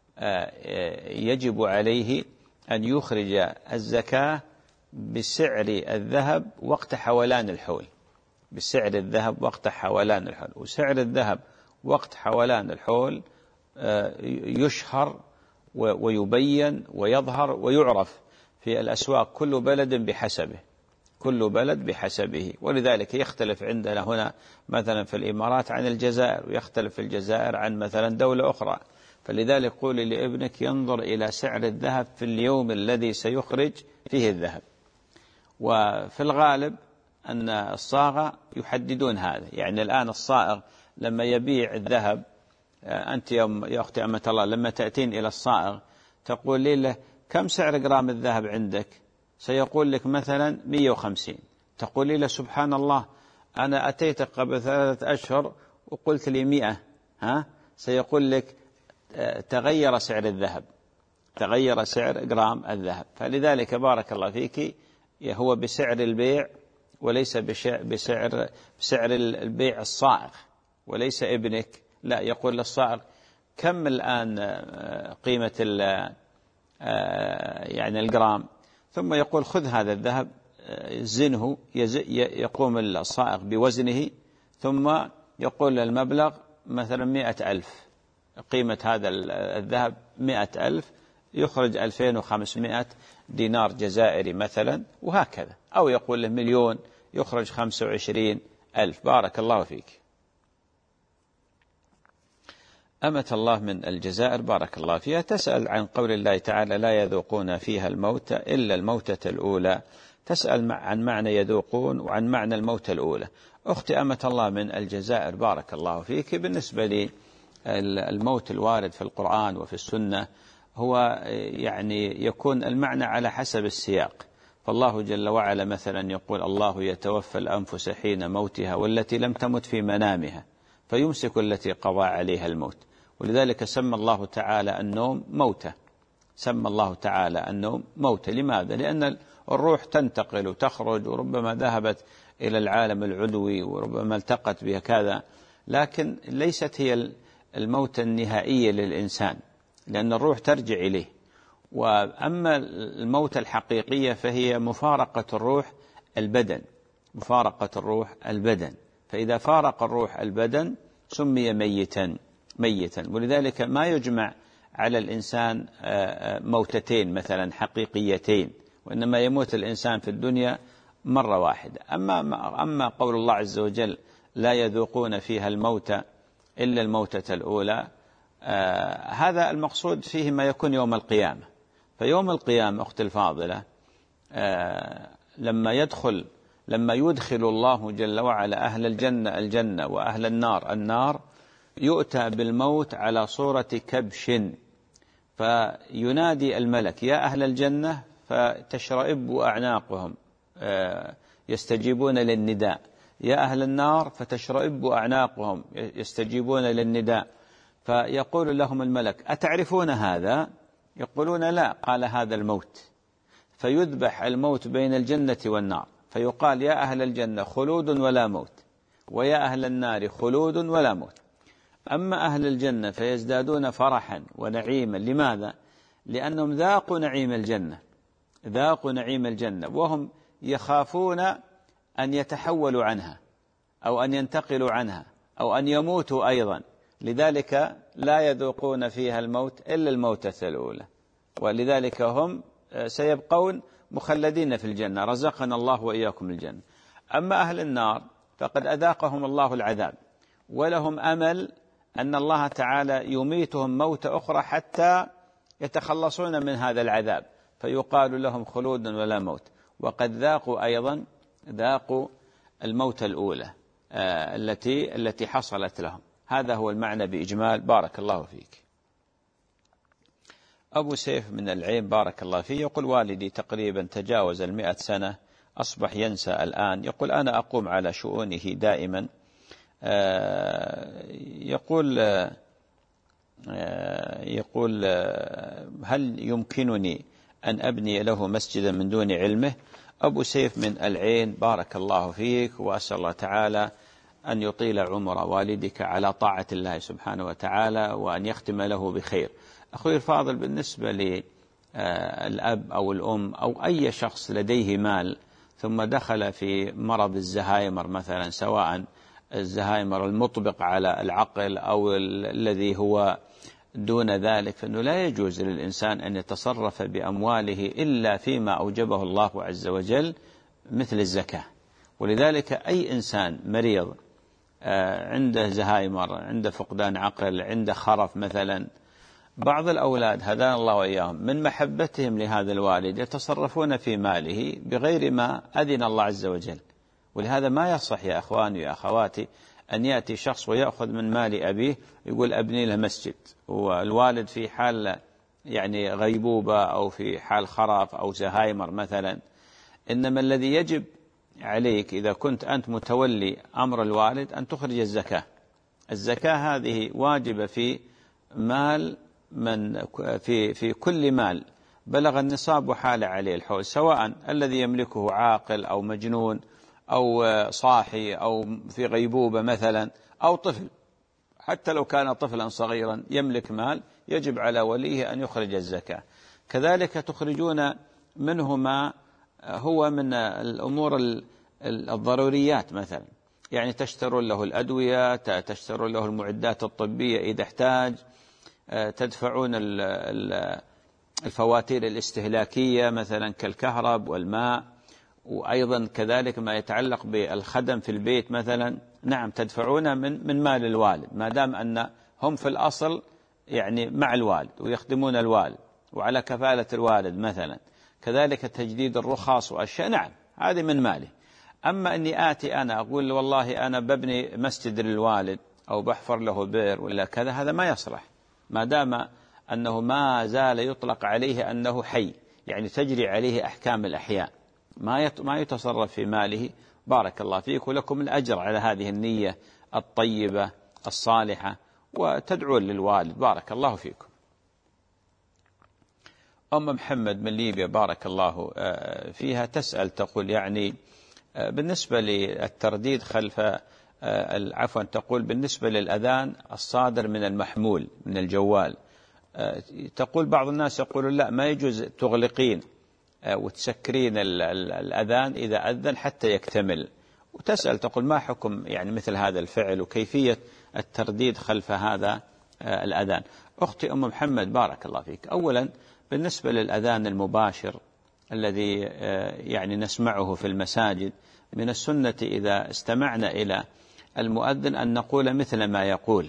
يجب عليه أن يخرج الزكاة بسعر الذهب وقت حولان الحول. بسعر الذهب وقت حولان الحول. وسعر الذهب وقت حولان الحول يشهر ويبين ويظهر ويعرف في الأسواق، كل بلد بحسبه، كل بلد بحسبه. ولذلك يختلف عندنا هنا مثلا في الإمارات عن الجزائر، ويختلف في الجزائر عن مثلا دولة أخرى. فلذلك قولي لابنك ينظر إلى سعر الذهب في اليوم الذي سيخرج فيه الذهب. وفي الغالب أن الصاغة يحددون هذا، يعني الآن الصائغ لما يبيع الذهب، أنت يا أختي أمة الله لما تأتين إلى الصائغ تقول له كم سعر جرام الذهب عندك؟ سيقول لك مثلا مئة وخمسين. تقولي له سبحان الله أنا أتيت قبل ثلاثة أشهر وقلت لي مئة، ها؟ سيقول لك تغير سعر الذهب، تغير سعر جرام الذهب. فلذلك بارك الله فيك هو بسعر البيع وليس بسعر بسعر البيع الصائغ، وليس ابنك لا يقول للصائغ كم الآن قيمة يعني الجرام، ثم يقول خذ هذا الذهب زنه، يقوم الصائغ بوزنه ثم يقول المبلغ مثلا مئة ألف، قيمة هذا الذهب مئة ألف، يخرج ألفين وخمسمائة دينار جزائري مثلا، وهكذا. أو يقول له مليون، يخرج خمسة وعشرين ألف. بارك الله فيك. أمة الله من الجزائر بارك الله فيها تسأل عن قول الله تعالى لا يذوقون فيها الموت إلا الموتة الأولى. تسأل عن معنى يذوقون وعن معنى الموتة الأولى. أختي أمة الله من الجزائر بارك الله فيك، بالنسبة لي الموت الوارد في القرآن وفي السنة هو يعني يكون المعنى على حسب السياق. فالله جل وعلا مثلا يقول الله يتوفى الأنفس حين موتها والتي لم تمت في منامها فيمسك التي قضى عليها الموت. ولذلك سمى الله تعالى النوم موتة، سمى الله تعالى النوم موتة. لماذا؟ لأن الروح تنتقل وتخرج، وربما ذهبت إلى العالم العلوي وربما التقت بها كذا، لكن ليست هي الموتة النهائية للإنسان، لأن الروح ترجع إليه. وأما الموتة الحقيقية فهي مفارقة الروح البدن، مفارقة الروح البدن. فإذا فارق الروح البدن سمي ميتا ميتا. ولذلك ما يجمع على الإنسان موتتين مثلا حقيقيتين، وإنما يموت الإنسان في الدنيا مرة واحدة. أما أما قول الله عز وجل لا يذوقون فيها الموت إلا الموتة الأولى، آه هذا المقصود فيه ما يكون يوم القيامة. فيوم القيامة أختي الفاضلة آه لما يدخل لما يدخل الله جل وعلا أهل الجنة الجنة وأهل النار النار، يؤتى بالموت على صورة كبش، فينادي الملك يا أهل الجنة فتشرئب أعناقهم آه يستجيبون للنداء، يا أهل النار فتشرئب أعناقهم يستجيبون للنداء. فيقول لهم الملك أتعرفون هذا؟ يقولون لا. قال هذا الموت. فيذبح الموت بين الجنة والنار، فيقال يا أهل الجنة خلود ولا موت، ويا أهل النار خلود ولا موت. أما أهل الجنة فيزدادون فرحا ونعيما. لماذا؟ لأنهم ذاقوا نعيم الجنة، ذاقوا نعيم الجنة، وهم يخافون أن يتحولوا عنها أو أن ينتقلوا عنها أو أن يموتوا أيضا. لذلك لا يذوقون فيها الموت إلا الموتة الأولى، ولذلك هم سيبقون مخلدين في الجنة. رزقنا الله وإياكم الجنة. أما أهل النار فقد أذاقهم الله العذاب، ولهم أمل أن الله تعالى يميتهم موتة أخرى حتى يتخلصون من هذا العذاب، فيقال لهم خلود ولا موت. وقد ذاقوا أيضا ذاقوا الموتة الأولى آه التي التي حصلت لهم. هذا هو المعنى بإجمال. بارك الله فيك. أبو سيف من العين بارك الله فيه يقول والدي تقريبا تجاوز المئة سنة، أصبح ينسى الآن. يقول أنا أقوم على شؤونه دائما. آه يقول آه يقول آه هل يمكنني أن أبني له مسجدا من دون علمه؟ أبو سيف من العين بارك الله فيك، وأسأل الله تعالى أن يطيل عمر والدك على طاعة الله سبحانه وتعالى، وأن يختم له بخير. أخوي الفاضل، بالنسبة للأب أو الأم أو أي شخص لديه مال ثم دخل في مرض الزهايمر مثلا، سواء الزهايمر المطبق على العقل أو الذي هو دون ذلك، فإنه لا يجوز للإنسان أن يتصرف بأمواله إلا فيما أوجبه الله عز وجل مثل الزكاة. ولذلك أي إنسان مريض عنده زهايمر، عنده فقدان عقل، عنده خرف مثلا، بعض الأولاد هدانا الله وإياهم من محبتهم لهذا الوالد يتصرفون في ماله بغير ما أذن الله عز وجل. ولهذا ما يصح يا أخواني ويا أخواتي أن يأتي شخص ويأخذ من مال أبيه يقول أبني له مسجد، والوالد في حال يعني غيبوبة أو في حال خرف أو زهايمر مثلا. إنما الذي يجب عليك إذا كنت أنت متولي أمر الوالد أن تخرج الزكاة. الزكاة هذه واجبة في مال من في في كل مال بلغ النصاب وحال عليه الحول، سواء الذي يملكه عاقل أو مجنون أو صاحي أو في غيبوبة مثلا أو طفل. حتى لو كان طفلا صغيرا يملك مال يجب على وليه أن يخرج الزكاة. كذلك تخرجون منه ما هو من الأمور الضروريات مثلا، يعني تشترون له الأدوية، تشترون له المعدات الطبية إذا احتاج، تدفعون الفواتير الاستهلاكية مثلا كالكهرب والماء، وأيضا كذلك ما يتعلق بالخدم في البيت مثلا، نعم تدفعون من من مال الوالد ما دام أن هم في الأصل يعني مع الوالد ويخدمون الوالد وعلى كفالة الوالد مثلا. كذلك تجديد الرخص وأشياء، نعم هذه من ماله. أما أني آتي أنا أقول والله أنا ببني مسجد للوالد أو بحفر له بئر ولا كذا، هذا ما يصلح ما دام أنه ما زال يطلق عليه أنه حي، يعني تجري عليه أحكام الأحياء، ما ما يتصرف في ماله. بارك الله فيك، ولكم الأجر على هذه النية الطيبة الصالحة، وتدعون للوالد. بارك الله فيكم. أم محمد من ليبيا بارك الله فيها تسأل تقول يعني بالنسبة للترديد خلف عفوا تقول بالنسبة للأذان الصادر من المحمول من الجوال، تقول بعض الناس يقولون لا ما يجوز تغلقين وتسكرين الأذان إذا أذن حتى يكتمل، وتسأل تقول ما حكم يعني مثل هذا الفعل وكيفية الترديد خلف هذا الأذان. أختي أم محمد بارك الله فيك، أولا بالنسبة للأذان المباشر الذي يعني نسمعه في المساجد، من السنة إذا استمعنا إلى المؤذن أن نقول مثل ما يقول،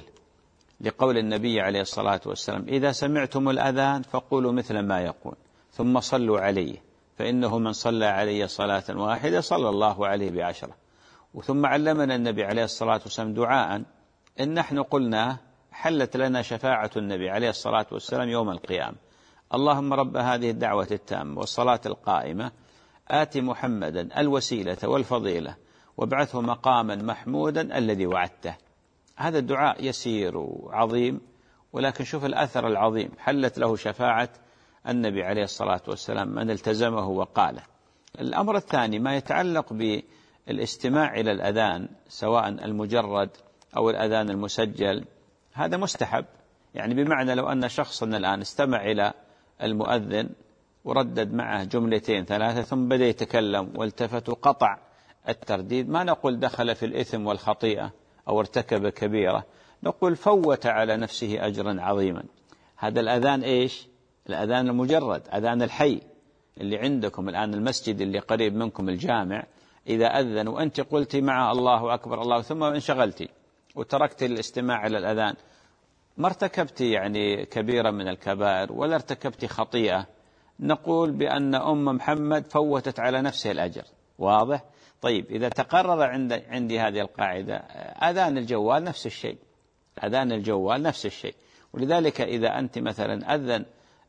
لقول النبي عليه الصلاة والسلام إذا سمعتم الأذان فقولوا مثل ما يقول ثم صلوا عليه فإنه من صلى علي صلاة واحدة صلى الله عليه بعشرة. وثم علمنا النبي عليه الصلاة والسلام دعاء إن نحن قلنا حلت لنا شفاعة النبي عليه الصلاة والسلام يوم القيامة، اللهم رب هذه الدعوة التامة والصلاة القائمة آت محمدا الوسيلة والفضيلة وابعثه مقاما محمودا الذي وعدته. هذا الدعاء يسير وعظيم، ولكن شوف الأثر العظيم، حلت له شفاعة النبي عليه الصلاة والسلام من التزمه وقاله. الأمر الثاني ما يتعلق بالاستماع إلى الأذان سواء المجرد أو الأذان المسجل، هذا مستحب، يعني بمعنى لو أن شخصا الآن استمع إلى المؤذن وردد معه جملتين ثلاثة ثم بدأ يتكلم والتفت وقطع الترديد، ما نقول دخل في الإثم والخطيئة أو ارتكب كبيرة، نقول فوت على نفسه أجرا عظيما. هذا الأذان إيش؟ الأذان المجرد، أذان الحي اللي عندكم الآن المسجد اللي قريب منكم الجامع، إذا أذن وأنت قلت مع الله أكبر الله ثم انشغلتي وتركت الاستماع إلى الأذان، ما ارتكبت يعني كبيرة من الكبائر ولا ارتكبت خطيئة، نقول بأن أم محمد فوتت على نفسها الأجر. واضح؟ طيب إذا تقرر عند عندي هذه القاعدة، أذان الجوال نفس الشيء، أذان الجوال نفس الشيء. ولذلك إذا أنت مثلا أذن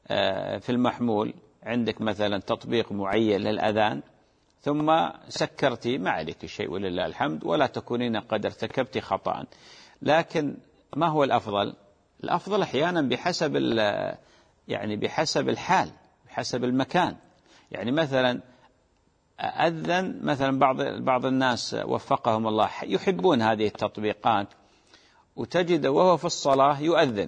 في المحمول عندك مثلا تطبيق معين للأذان ثم سكرتي ما عليك شيء ولله الحمد، ولا تكونين قد ارتكبت خطأ. لكن ما هو الأفضل؟ الأفضل أحيانا بحسب يعني بحسب الحال بحسب المكان. يعني مثلا أذن مثلا بعض بعض الناس وفقهم الله يحبون هذه التطبيقات، وتجد وهو في الصلاة يؤذن،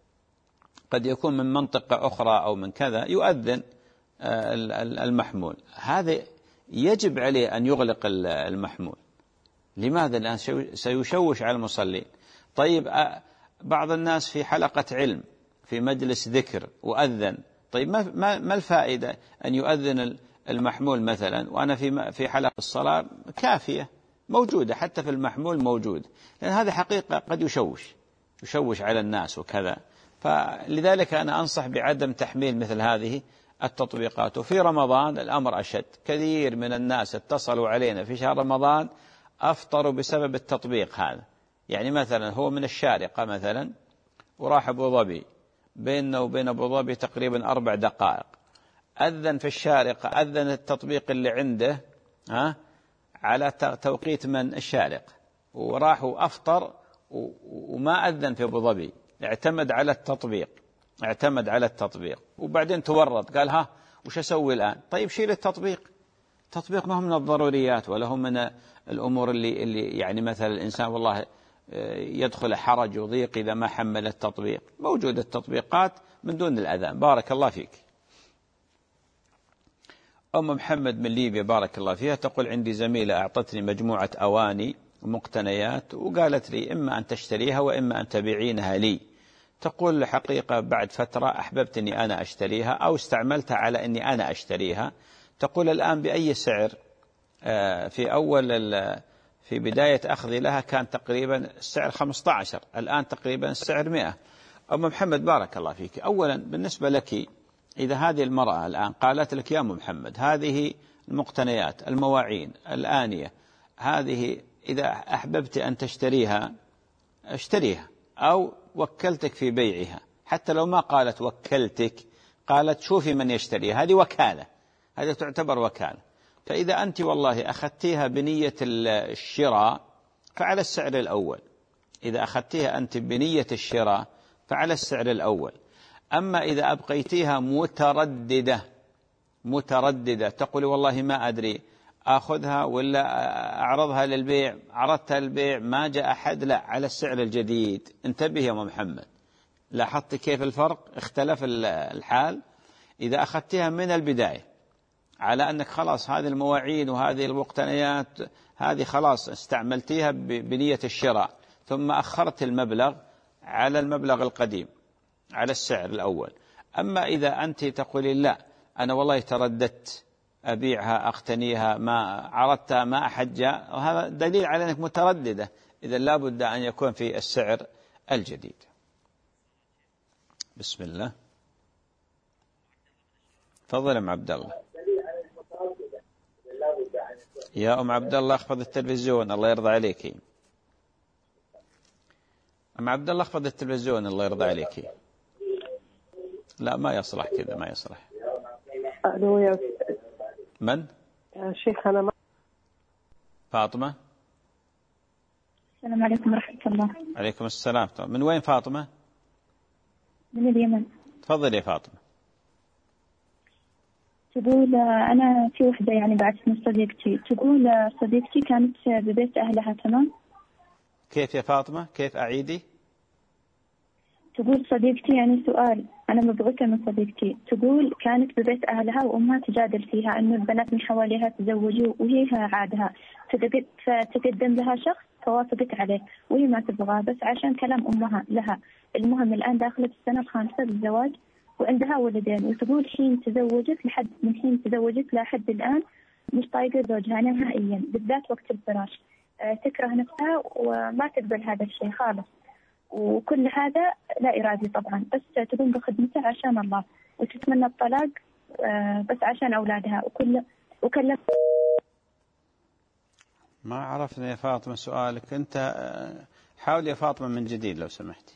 قد يكون من منطقة أخرى أو من كذا يؤذن المحمول، هذا يجب عليه أن يغلق المحمول. لماذا؟ لأن سيشوش على المصلين. طيب بعض الناس في حلقة علم في مجلس ذكر وأذن، طيب ما ما الفائدة أن يؤذن المحمول مثلا وأنا في في حلقة الصلاة كافية موجودة، حتى في المحمول موجود، لأن هذا حقيقة قد يشوش يشوش على الناس وكذا. فلذلك أنا أنصح بعدم تحميل مثل هذه التطبيقات. وفي رمضان الأمر أشد، كثير من الناس اتصلوا علينا في شهر رمضان أفطروا بسبب التطبيق هذا. يعني مثلا هو من الشارقة مثلا وراح أبو ظبي، بيننا وبين أبو ظبي تقريبا أربع دقائق، أذن في الشارقة، أذن التطبيق اللي عنده ها على توقيت من الشارقة، وراح وأفطر وما أذن في أبو ظبي، اعتمد على التطبيق اعتمد على التطبيق وبعدين تورط قال ها وش أسوي الآن؟ طيب شيل التطبيق. التطبيق ما هو من الضروريات ولا هو من الأمور اللي, اللي يعني مثلا الإنسان والله يدخل حرج وضيق إذا ما حمل التطبيق. موجودة التطبيقات من دون الأذان. بارك الله فيك. أم محمد من ليبيا بارك الله فيها تقول عندي زميلة أعطتني مجموعة أواني ومقتنيات وقالت لي إما أن تشتريها وإما أن تبيعينها لي. تقول الحقيقة بعد فترة أحببت أني أنا أشتريها أو استعملتها على أني أنا أشتريها. تقول الآن بأي سعر؟ في أول في بداية أخذي لها كان تقريبا السعر خمسة عشر، الآن تقريبا السعر مئة. أم محمد بارك الله فيك، أولا بالنسبة لك إذا هذه المرأة الآن قالت لك يا أم محمد هذه المقتنيات المواعين الآنية هذه إذا أحببت أن تشتريها اشتريها، أو وكلتك في بيعها، حتى لو ما قالت وكلتك قالت شوفي من يشتريها، هذه وكالة، هذه تعتبر وكالة. فإذا أنت والله أخذتيها بنية الشراء فعلى السعر الأول، إذا أخذتيها أنت بنية الشراء فعلى السعر الأول. أما إذا أبقيتيها مترددة مترددة تقولي والله ما أدري أخذها ولا أعرضها للبيع، عرضتها للبيع ما جاء أحد، لا على السعر الجديد. انتبه يا أم محمد، لاحظت كيف الفرق؟ اختلف الحال. إذا أخذتها من البداية على أنك خلاص هذه المواعين وهذه المقتنيات هذه خلاص استعملتيها بنية الشراء، ثم أخرت المبلغ على المبلغ القديم على السعر الأول. أما إذا أنت تقولي لا أنا والله ترددت أبيعها أقتنيها ما عرضتها ما أحد جاء، وهذا دليل على أنك مترددة، إذا لا بد أن يكون في السعر الجديد. بسم الله. تفضل أم عبد الله. يا أم عبد الله اخفض التلفزيون الله يرضى عليك. أم عبد الله اخفض التلفزيون الله يرضى عليك. لا ما يصلح كذا، ما يصلح. ألو يا من؟ يا شيخ أنا ما... فاطمة. السلام عليكم ورحمة الله. عليكم السلام. من وين فاطمة؟ من اليمن. تفضل يا فاطمة. تقول أنا في وحدة يعني بعد من صديقتي، تقول صديقتي كانت ببيت أهلها تمام. كيف يا فاطمة؟ كيف أعيدي؟ تقول صديقتي يعني سؤال أنا مبغوثة من صديقتي، تقول كانت ببيت أهلها وأمها تجادل فيها إنه البنات من حواليها تزوجوا وهي عادها، فتقدم لها شخص فوافقت عليه وهي ما تبغاه بس عشان كلام أمها لها. المهم الآن داخلة السنة الخامسة بالزواج وعندها ولدين، وتقول حين تزوجت لحد من حين تزوجت لحد الآن مش طايقة زوجها نهائيا بالذات وقت الفراش. أه تكره نفسها وما تقبل هذا الشيء خالص، وكل هذا لا إرادي طبعا، بس تقوم بخدمته عشان الله وتتمنى الطلاق أه بس عشان أولادها وكل وكلم. ما عرفنا يا فاطمة سؤالك أنت، حاول يا فاطمة من جديد لو سمحتي.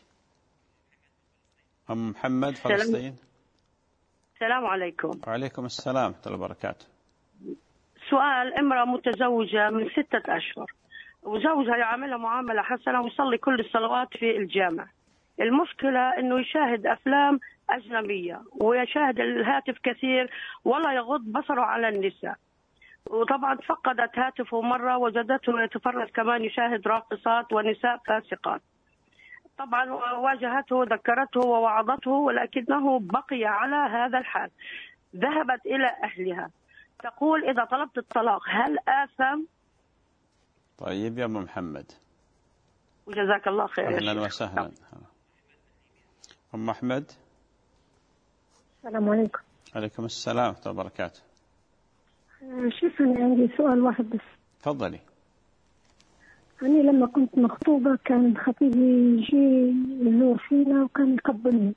أم محمد فلسطين. السلام عليكم. وعليكم السلام ورحمة الله وبركاته. سؤال: امرأة متزوجة من ستة أشهر وزوجها يعاملها معاملة حسنة ويصلي كل الصلوات في الجامع. المشكلة إنه يشاهد أفلام أجنبية ويشاهد الهاتف كثير ولا يغض بصره على النساء. وطبعا فقدت هاتفه مرة وجدته يتفرج كمان يشاهد راقصات ونساء فاسقات. طبعا واجهته ذكرته ووعظته ولكنه بقي على هذا الحال. ذهبت إلى أهلها تقول إذا طلبت الطلاق هل آثم؟ طيب يا أم محمد. وجزاك الله خير. أهلا وسهلا. أم أحمد. السلام عليكم. عليكم السلام ورحمة الله وبركاته. شوف أنا عندي سؤال واحد بس. تفضلي. أنا لما كنت مخطوبة كان خطيبي يجي يزور فينا وكان يقبلني.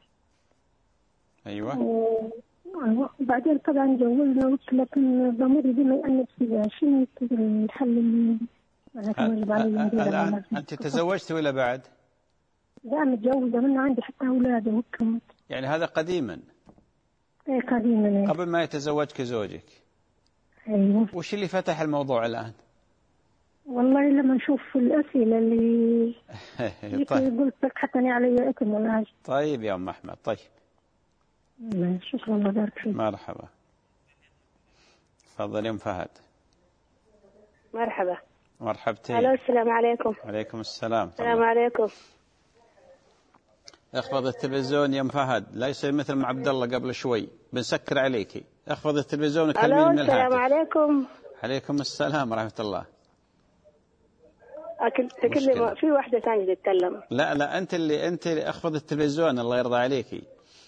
أيوة. و... وبعدين طبعا جوزنا لكن ضميري ديما يأنب فيها. شنو الحل اللي الآن أنت تزوجت ولا بعد؟ لا متجوزة، من عندي حتى أولاد وكم. يعني هذا قديما؟ إيه قديما. قبل ما يتزوجك زوجك. أيوة. وش اللي فتح الموضوع الآن؟ والله لما نشوف الأسئلة اللي طيب. قلت لك حتى أنا علي إثم ولا حاجة. طيب يا أم أحمد. طيب. شكرا الله يبارك فيك. مرحبا. تفضل يا أم فهد. مرحبا. مرحبتين. الو السلام عليكم. عليكم السلام. السلام عليكم. اخفض التلفزيون يا ام فهد، لا يصير مثل ما عبد الله قبل شوي بنسكر عليكي. اخفض التلفزيون وكلميني من الهاتف. السلام عليكم. عليكم السلام ورحمة الله. أكل تكلم في واحدة ثانية تتكلم. لا لا أنت اللي أنت اللي اخفض التلفزيون الله يرضى عليكي.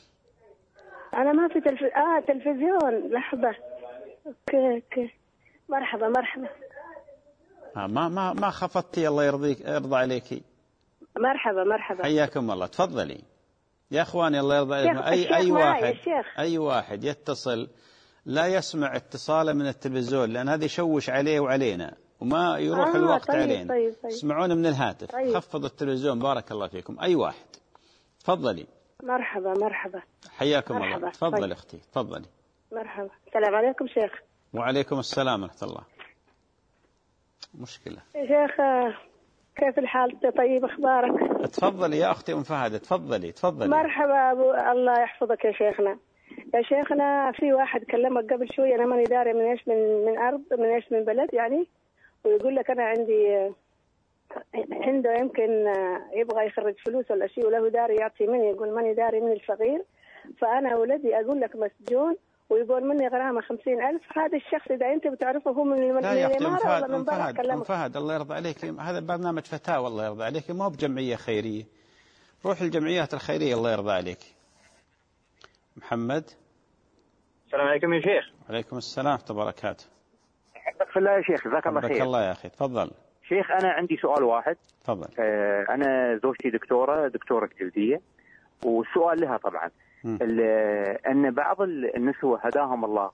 أنا ما في تلفزيون. آه تلفزيون لحظة. أوكي أوكي. مرحبا مرحبا. آه ما ما ما خفضتي الله يرضيك يرضى عليكي. مرحبا مرحبا. حياكم الله. تفضلي يا اخواني الله يرضى عليكم. اي اي واحد اي واحد يتصل لا يسمع اتصاله من التلفزيون لان هذا يشوش عليه وعلينا وما يروح آه الوقت طيب علينا. طيب طيب. اسمعونا من الهاتف. طيب. خفض التلفزيون بارك الله فيكم. اي واحد. تفضلي. مرحبا مرحبا. حياكم مرحبا. الله. تفضلي طيب. اختي تفضلي. مرحبا. السلام عليكم شيخ. وعليكم السلام ورحمة الله. مشكلة يا شيخ كيف الحال؟ طيب اخبارك؟ تفضلي يا اختي ام فهد. تفضلي تفضلي. مرحبا أبو الله يحفظك يا شيخنا. يا شيخنا في واحد كلمك قبل شوي انا ماني داري من ايش من من ارض من ايش من بلد يعني، ويقول لك انا عندي عنده يمكن يبغى يخرج فلوس ولا شيء وله داري يعطي مني، يقول ماني داري من الفقير، فانا ولدي اقول لك مسجون ويقول مني غرامه خمسين ألف. هذا الشخص اذا انت بتعرفه هو من من الاماره ولا من برا؟ ام فهد الله يرضى عليك، هذا برنامج فتاوى الله يرضى عليك، ما هو بجمعيه خيريه. روح الجمعيات الخيريه الله يرضى عليك. محمد. السلام عليكم يا شيخ. عليكم السلام ورحمه الله وبركاته. احبك في الله يا شيخ، جزاك الله خير. حبك الله يا اخي. تفضل شيخ. انا عندي سؤال واحد. تفضل. آه انا زوجتي دكتوره دكتوره جلديه، والسؤال لها طبعا أن بعض النسوة هداهم الله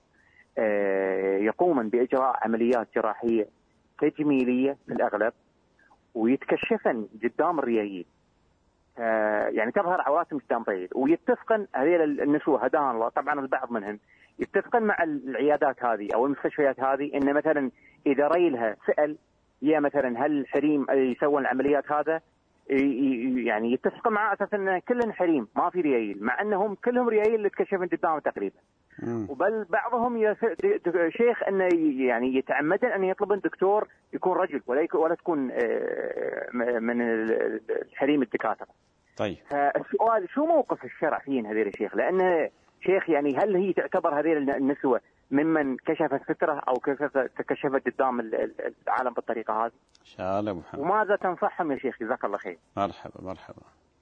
يقومن بإجراء عمليات جراحية تجميلية في الأغلب ويتكشفن قدام الريايل، يعني تظهر عوراتهم قدام الريايل، ويتفقن هذيل النسوة هداهم الله طبعا البعض منهم يتفقن مع العيادات هذه أو المستشفيات هذه إن مثلا إذا ريلها سأل يا مثلا هل حريم يسوون العمليات هذا، يعني يتفق مع اساس ان كلهم حريم ما في ريايل، مع انهم كلهم ريايل اللي تكشفن قدامه تقريبا. وبل بعضهم يس... شيخ انه يعني يتعمدن ان يطلبن دكتور يكون رجل ولا ولا تكون من الحريم الدكاتره. طيب. فالسؤال شو موقف الشرع فين هذول يا شيخ؟ لان شيخ يعني هل هي تعتبر هذه النسوة ممن كشفت ستره او كشفت قدام العالم بالطريقه هذه؟ ان شاء الله محمد. وماذا تنصحهم يا شيخ؟ جزاك الله خير. مرحبا مرحبا.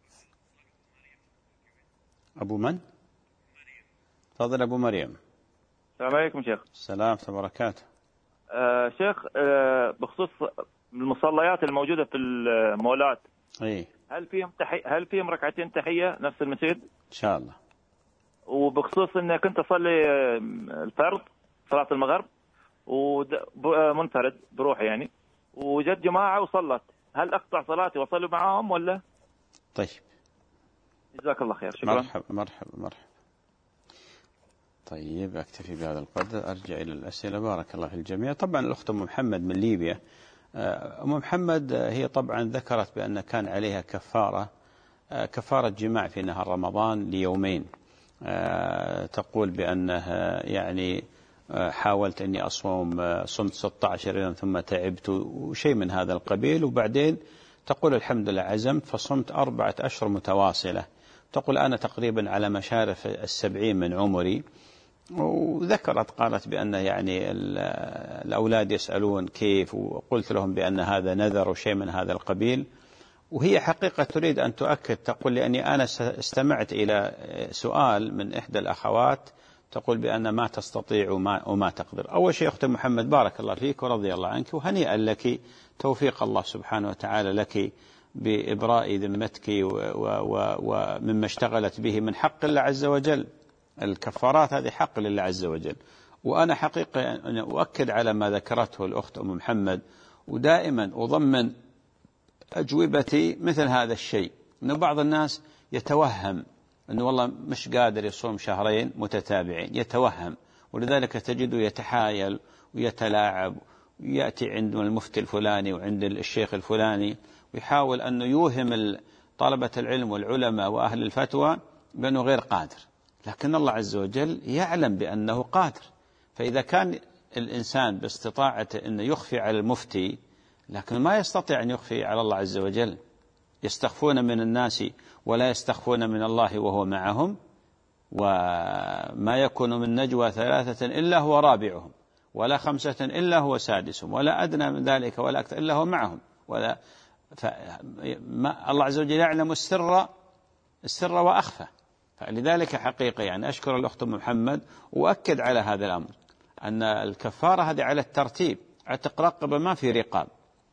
ابو من؟ تفضل ابو مريم. السلام عليكم شيخ. السلام ورحمه الله وبركاته. آه شيخ آه بخصوص المصليات الموجوده في المولات. اي. هل فيهم تحي... هل فيهم ركعتين تحيه نفس المسجد؟ ان شاء الله. وبخصوص اني كنت اصلي الفرض صلاه المغرب ومنفرد بروحي يعني، وجت جماعه وصلت، هل اقطع صلاتي واصلي معاهم ولا؟ طيب. جزاك الله خير. شكرا. مرحبا مرحبا مرحبا. طيب اكتفي بهذا القدر، ارجع الى الاسئله. بارك الله في الجميع. طبعا الاخت ام محمد من ليبيا. ام محمد هي طبعا ذكرت بان كان عليها كفاره كفاره جماع في نهار رمضان ليومين. تقول بأنها يعني حاولت أني أصوم صمت ستة عشر يوم ثم تعبت وشيء من هذا القبيل، وبعدين تقول الحمد لله عزمت فصمت أربعة أشهر متواصلة. تقول أنا تقريبا على مشارف السبعين من عمري، وذكرت قالت بأن يعني الأولاد يسألون كيف، وقلت لهم بأن هذا نذر وشيء من هذا القبيل. وهي حقيقة تريد أن تؤكد، تقول لأني أنا استمعت إلى سؤال من إحدى الأخوات تقول بأن ما تستطيع وما, وما تقدر. أول شيء أخت محمد بارك الله فيك ورضي الله عنك، وهنيئا لك، توفيق الله سبحانه وتعالى لك بإبراء ذمتك ومما اشتغلت به من حق الله عز وجل. الكفارات هذه حق لله عز وجل. وأنا حقيقة أنا أؤكد على ما ذكرته الأخت أم محمد، ودائما أضمن أجوبتي مثل هذا الشيء، أنه بعض الناس يتوهم أنه والله مش قادر يصوم شهرين متتابعين، يتوهم، ولذلك تجده يتحايل ويتلاعب ويأتي عند المفتي الفلاني وعند الشيخ الفلاني، ويحاول أنه يوهم طلبة العلم والعلماء وأهل الفتوى بأنه غير قادر، لكن الله عز وجل يعلم بأنه قادر. فإذا كان الإنسان باستطاعته أنه يخفي على المفتي، لكن ما يستطيع أن يخفي على الله عز وجل. يستخفون من الناس ولا يستخفون من الله وهو معهم، وما يكون من نجوى ثلاثة إلا هو رابعهم، ولا خمسة إلا هو سادسهم، ولا أدنى من ذلك ولا أكثر إلا هو معهم. ولا الله عز وجل يعلم السر السر وأخفى. فلذلك حقيقة يعني أشكر الأخت محمد، وأكد على هذا الأمر أن الكفارة هذه على الترتيب. عتق رقبة ما في رقاب،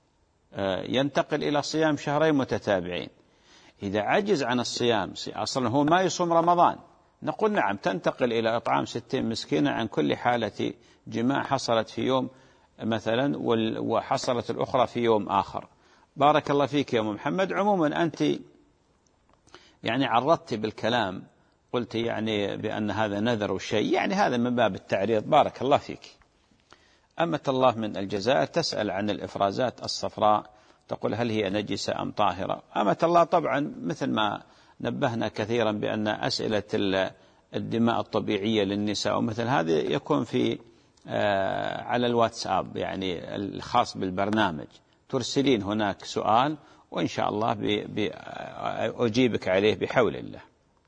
ينتقل إلى صيام شهرين متتابعين. إذا عجز عن الصيام، أصلا هو ما يصوم رمضان، نقول نعم تنتقل إلى إطعام ستين مسكينا عن كل حالة جماع حصلت في يوم مثلا وحصلت الأخرى في يوم آخر. بارك الله فيك يا أم محمد. عموما أنت يعني عرضت بالكلام، قلت يعني بأن هذا نذر وشيء، يعني هذا من باب التعريض. بارك الله فيك. أمة الله من الجزائر تسأل عن الإفرازات الصفراء، تقول هل هي نجسة أم طاهرة؟ أمة الله طبعا مثل ما نبهنا كثيرا بأن أسئلة الدماء الطبيعية للنساء ومثل هذا يكون في على الواتساب يعني الخاص بالبرنامج، ترسلين هناك سؤال وإن شاء الله أجيبك عليه بحول الله.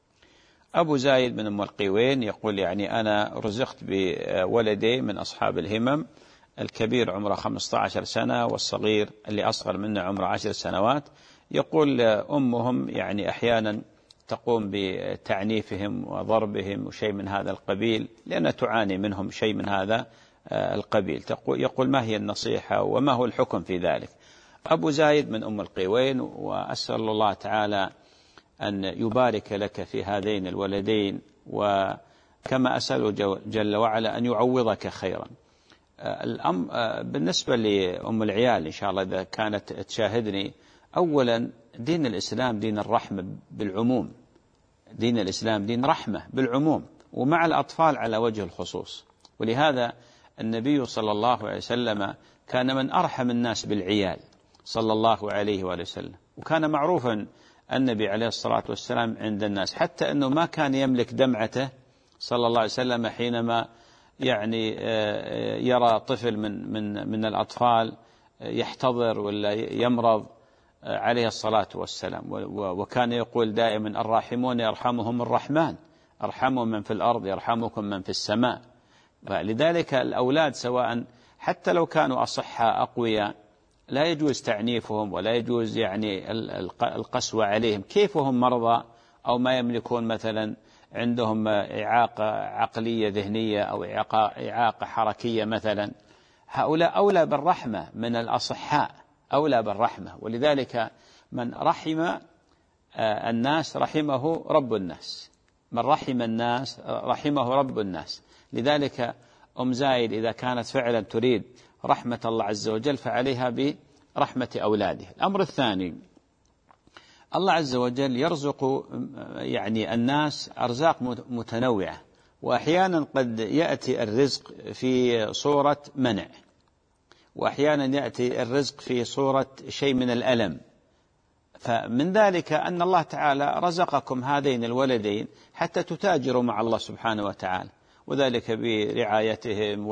أبو زايد من أم القيوين يقول يعني أنا رزقت بولدي من أصحاب الهمم، الكبير عمره خمسة عشر سنة والصغير اللي أصغر منه عمره عشر سنوات. يقول أمهم يعني أحيانا تقوم بتعنيفهم وضربهم وشيء من هذا القبيل، لأنها تعاني منهم شيء من هذا القبيل. يقول ما هي النصيحة وما هو الحكم في ذلك؟ أبو زايد من أم القيوين، وأسأل الله تعالى أن يبارك لك في هذين الولدين، وكما أسأل جل وعلا أن يعوضك خيرا. الأم بالنسبة لأم العيال إن شاء الله إذا كانت تشاهدني، أولا دين الإسلام دين الرحمة بالعموم، دين الإسلام دين رحمة بالعموم، ومع الأطفال على وجه الخصوص. ولهذا النبي صلى الله عليه وسلم كان من أرحم الناس بالعيال صلى الله عليه وآله وسلم، وكان معروفا النبي عليه الصلاة والسلام عند الناس، حتى أنه ما كان يملك دمعته صلى الله عليه وسلم حينما يعني يرى طفل من من من الأطفال يحتضر ولا يمرض عليه الصلاة والسلام. وكان يقول دائما الراحمون يرحمهم الرحمن، ارحموا من في الأرض يرحمكم من في السماء. فلذلك الأولاد سواء حتى لو كانوا أصحاء أقوياء لا يجوز تعنيفهم ولا يجوز يعني القسوة عليهم، كيف هم مرضى أو ما يملكون مثلا عندهم إعاقة عقلية ذهنية أو إعاقة حركية مثلا، هؤلاء أولى بالرحمة من الأصحاء، أولى بالرحمة. ولذلك من رحم الناس رحمه رب الناس، من رحم الناس رحمه رب الناس. لذلك أم زايد إذا كانت فعلا تريد رحمة الله عز وجل فعليها برحمة أولادها. الأمر الثاني، الله عز وجل يرزق يعني الناس أرزاق متنوعة، وأحيانا قد يأتي الرزق في صورة منع، وأحيانا يأتي الرزق في صورة شيء من الألم. فمن ذلك أن الله تعالى رزقكم هذين الولدين حتى تتاجروا مع الله سبحانه وتعالى، وذلك برعايتهم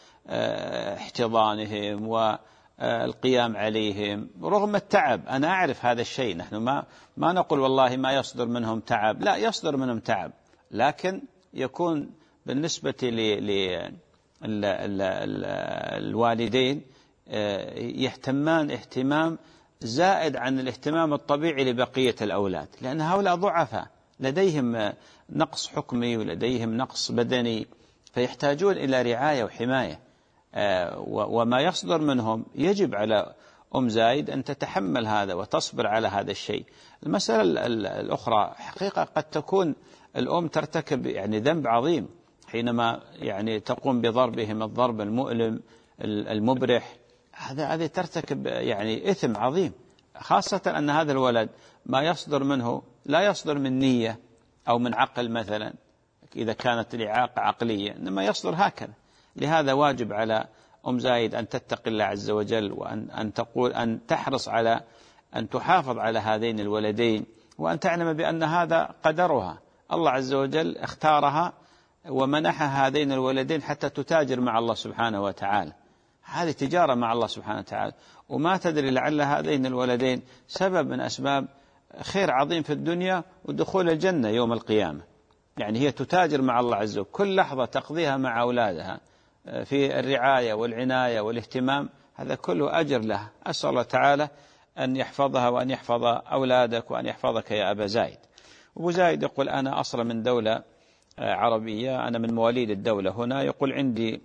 واحتضانهم والقيام عليهم رغم التعب. أنا أعرف هذا الشيء، نحن ما ما نقول والله ما يصدر منهم تعب، لا يصدر منهم تعب، لكن يكون بالنسبة للوالدين يهتمان اهتمام زائد عن الاهتمام الطبيعي لبقية الأولاد، لأن هؤلاء ضعفاء لديهم نقص حكمي ولديهم نقص بدني، فيحتاجون إلى رعاية وحماية، وما يصدر منهم يجب على أم زايد أن تتحمل هذا وتصبر على هذا الشيء. المسألة الأخرى حقيقة قد تكون الأم ترتكب يعني ذنب عظيم حينما يعني تقوم بضربهم الضرب المؤلم المبرح، هذا هذه ترتكب يعني إثم عظيم، خاصة أن هذا الولد ما يصدر منه لا يصدر من نية أو من عقل مثلا إذا كانت الإعاقة عقلية، إنما يصدر هكذا. لهذا واجب على أم زايد أن تتقي الله عز وجل، وأن أن تقول أن تحرص على أن تحافظ على هذين الولدين، وأن تعلم بأن هذا قدرها، الله عز وجل اختارها ومنحها هذين الولدين حتى تتاجر مع الله سبحانه وتعالى. هذه تجارة مع الله سبحانه وتعالى، وما تدري لعل هذين الولدين سبب من أسباب خير عظيم في الدنيا ودخول الجنة يوم القيامة. يعني هي تتاجر مع الله عز وجل، كل لحظة تقضيها مع أولادها في الرعاية والعناية والاهتمام، هذا كله أجر لها. أسأل الله تعالى أن يحفظها وأن يحفظ أولادك وأن يحفظك يا أبا زايد. أبو زايد يقول أنا أصلا من دولة عربية، أنا من مواليد الدولة هنا. يقول عندي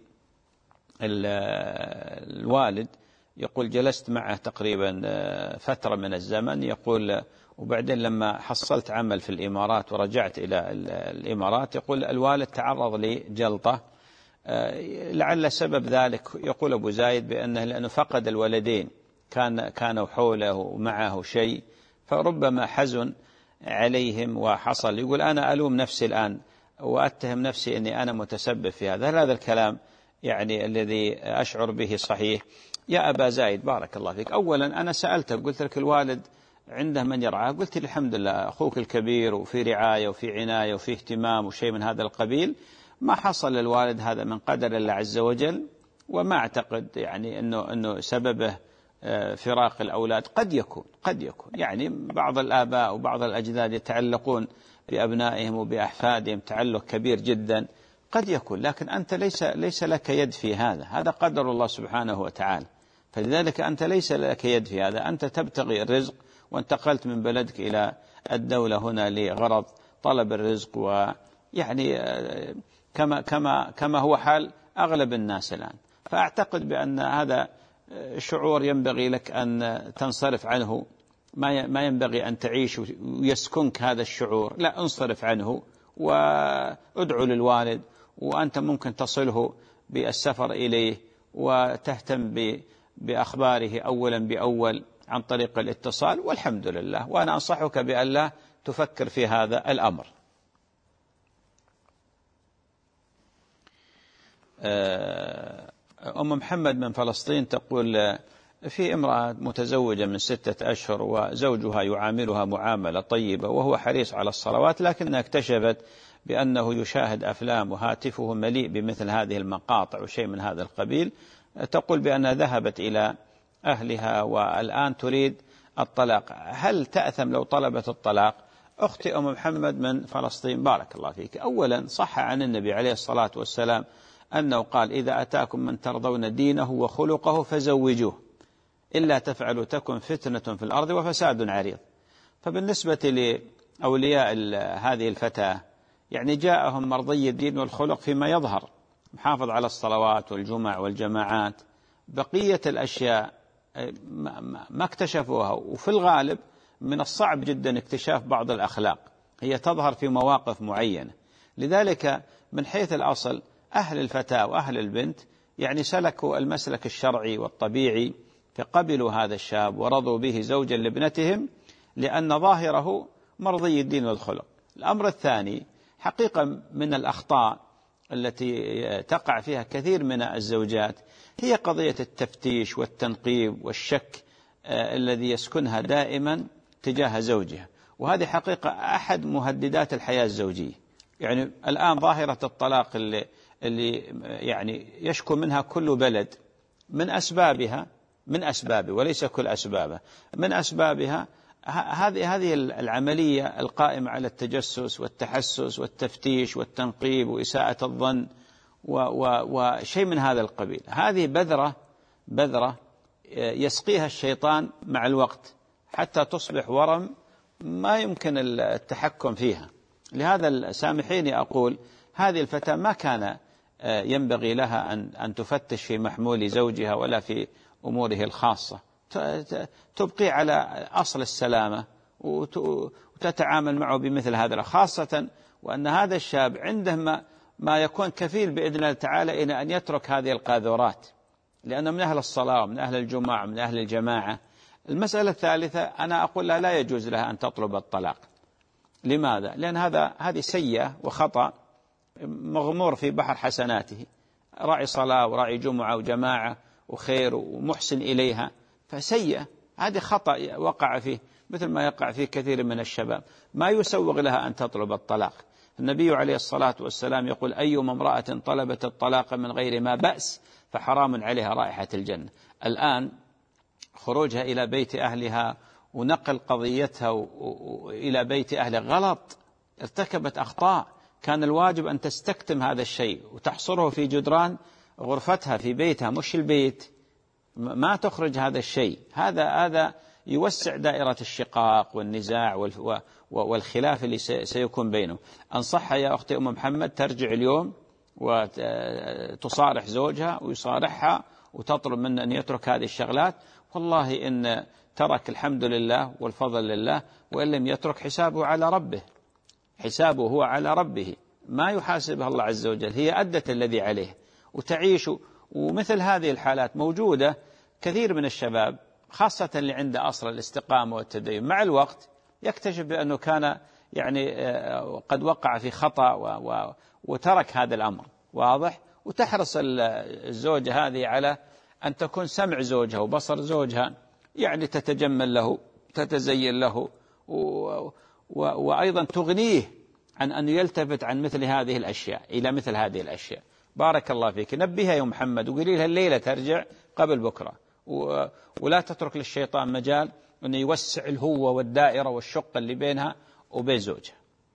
الوالد، يقول جلست معه تقريبا فترة من الزمن، يقول وبعدين لما حصلت عمل في الإمارات ورجعت إلى الإمارات، يقول الوالد تعرض لجلطة، لعل سبب ذلك يقول أبو زايد بأنه لأنه فقد الولدين، كان كانوا حوله ومعه شيء، فربما حزن عليهم وحصل. يقول أنا ألوم نفسي الآن وأتهم نفسي أني أنا متسبب في هذا. هل هذا الكلام يعني الذي أشعر به صحيح؟ يا أبا زايد بارك الله فيك، أولا أنا سألتك قلت لك الوالد عنده من يرعاه، قلت لي الحمد لله أخوك الكبير وفي رعاية وفي عناية وفي اهتمام وشيء من هذا القبيل. ما حصل للوالد هذا من قدر الله عز وجل، وما أعتقد يعني أنه, أنه سببه فراق الأولاد. قد يكون قد يكون يعني بعض الآباء وبعض الأجداد يتعلقون بأبنائهم وبأحفادهم تعلق كبير جدا، قد يكون، لكن أنت ليس ليس لك يد في هذا، هذا قدر الله سبحانه وتعالى. فلذلك أنت ليس لك يد في هذا، أنت تبتغي الرزق، وانتقلت من بلدك إلى الدولة هنا لغرض طلب الرزق، ويعني كما كما كما هو حال أغلب الناس الآن. فأعتقد بأن هذا شعور ينبغي لك أن تنصرف عنه، ما ما ينبغي أن تعيش ويسكنك هذا الشعور، لا انصرف عنه وادعو للوالد، وأنت ممكن تصله بالسفر إليه وتهتم بأخباره أولا بأول عن طريق الاتصال، والحمد لله. وأنا أنصحك بأن لا تفكر في هذا الأمر. أم محمد من فلسطين تقول في امرأة متزوجة من ستة أشهر وزوجها يعاملها معاملة طيبة وهو حريص على الصلوات، لكنها اكتشفت بأنه يشاهد أفلام وهاتفه مليء بمثل هذه المقاطع وشيء من هذا القبيل. تقول بأنها ذهبت إلى أهلها والآن تريد الطلاق، هل تأثم لو طلبت الطلاق؟ أختي أم محمد من فلسطين بارك الله فيك، أولا صح عن النبي عليه الصلاة والسلام أنه قال إذا أتاكم من ترضون دينه وخلقه فزوجوه، إلا تفعلوا تكن فتنة في الأرض وفساد عريض. فبالنسبة لأولياء هذه الفتاة يعني جاءهم مرضي الدين والخلق فيما يظهر، محافظ على الصلوات والجمع والجماعات، بقية الأشياء ما اكتشفوها، وفي الغالب من الصعب جدا اكتشاف بعض الأخلاق، هي تظهر في مواقف معينة. لذلك من حيث الأصل أهل الفتاة وأهل البنت يعني سلكوا المسلك الشرعي والطبيعي، فقبلوا هذا الشاب ورضوا به زوجا لابنتهم لأن ظاهره مرضي الدين والخلق. الأمر الثاني حقيقة من الأخطاء التي تقع فيها كثير من الزوجات هي قضية التفتيش والتنقيب والشك آه الذي يسكنها دائما تجاه زوجها، وهذه حقيقة أحد مهددات الحياة الزوجية. يعني الآن ظاهرة الطلاق اللي, اللي يعني يشكو منها كل بلد من أسبابها من أسبابه وليس كل أسبابه من أسبابها هذه هذه العملية القائمة على التجسس والتحسس والتفتيش والتنقيب وإساءة الظن وشيء من هذا القبيل، هذه بذرة بذرة يسقيها الشيطان مع الوقت حتى تصبح ورم ما يمكن التحكم فيها. لهذا سامحيني أقول هذه الفتاة ما كان ينبغي لها أن أن تفتش في محمول زوجها ولا في أموره الخاصة، تبقي على أصل السلامة وتتعامل معه بمثل هذا، خاصة وأن هذا الشاب عنده ما, ما يكون كفيل بإذن الله تعالى إلى أن يترك هذه القاذورات، لأنه من أهل الصلاة ومن أهل الجماعة ومن أهل الجماعة. المسألة الثالثة أنا أقول لها لا يجوز لها أن تطلب الطلاق. لماذا؟ لأن هذا هذه سيئة وخطأ مغمور في بحر حسناته، راعي صلاة وراعي جمعة وجماعة وخير ومحسن إليها، فسيئة هذه خطأ وقع فيه مثل ما يقع فيه كثير من الشباب، ما يسوغ لها أن تطلب الطلاق. النبي عليه الصلاة والسلام يقول أيما امرأة طلبت الطلاق من غير ما بأس فحرام عليها رائحة الجنة. الآن خروجها إلى بيت أهلها ونقل قضيتها إلى بيت أهلها غلط، ارتكبت أخطاء، كان الواجب أن تستكتم هذا الشيء وتحصره في جدران غرفتها في بيتها مش البيت، ما تخرج هذا الشيء. هذا هذا يوسع دائرة الشقاق والنزاع والخلاف اللي سيكون بينه. أنصحها يا أختي أم محمد ترجع اليوم وتصارح زوجها ويصارحها وتطلب منه أن يترك هذه الشغلات، والله إن ترك الحمد لله والفضل لله، وإن لم يترك حسابه على ربه، حسابه هو على ربه، ما يحاسبها الله عز وجل، هي أدت الذي عليه وتعيش. ومثل هذه الحالات موجودة كثير من الشباب خاصة اللي عنده أصل الاستقامة والتدين، مع الوقت يكتشف بأنه كان يعني قد وقع في خطأ وترك هذا الأمر واضح. وتحرص الزوجة هذه على أن تكون سمع زوجها وبصر زوجها، يعني تتجمل له تتزين له وأيضا تغنيه عن أن يلتفت عن مثل هذه الأشياء إلى مثل هذه الأشياء. بارك الله فيك، نبهها يا محمد وقولي لها الليلة ترجع قبل بكرة، ولا تترك للشيطان مجال أنه يوسع الهوة والدائرة والشق اللي بينها وبين زوجها.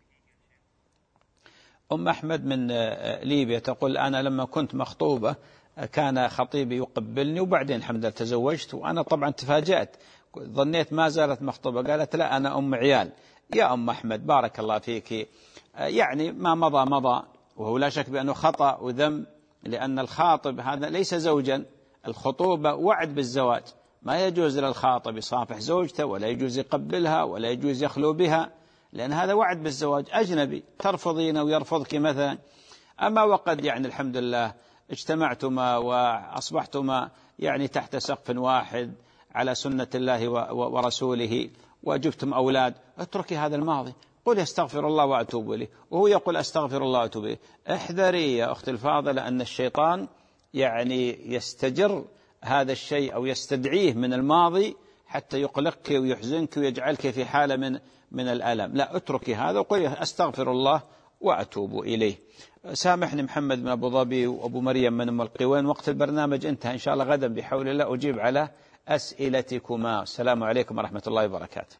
أم أحمد من ليبيا تقول أنا لما كنت مخطوبة كان خطيبي يقبلني وبعدين الحمد لله تزوجت، وأنا طبعا تفاجأت ظنيت ما زالت مخطوبة، قالت لا أنا أم عيال. يا أم أحمد بارك الله فيك، يعني ما مضى مضى، وهو لا شك بأنه خطأ وذنب، لأن الخاطب هذا ليس زوجا، الخطوبة وعد بالزواج، ما يجوز للخاطب يصافح زوجته ولا يجوز يقبلها ولا يجوز يخلو بها، لأن هذا وعد بالزواج، أجنبي ترفضين ويرفضك مثلا. أما وقد يعني الحمد لله اجتمعتما وأصبحتما يعني تحت سقف واحد على سنة الله ورسوله وجبتم أولاد، اتركي هذا الماضي، قل استغفر الله وأتوب إليه، وهو يقول استغفر الله وأتوب إليه. احذري يا أختي الفاضلة أن الشيطان يعني يستجر هذا الشيء أو يستدعيه من الماضي حتى يقلقك ويحزنك ويجعلك في حالة من من الألم. لا، اتركي هذا وقل استغفر الله وأتوب إليه. سامحني محمد من أبو ظبي وأبو مريم من أم القوين، وقت البرنامج انتهى، إن شاء الله غدا بحول الله أجيب على أسئلتكما. السلام عليكم ورحمة الله وبركاته.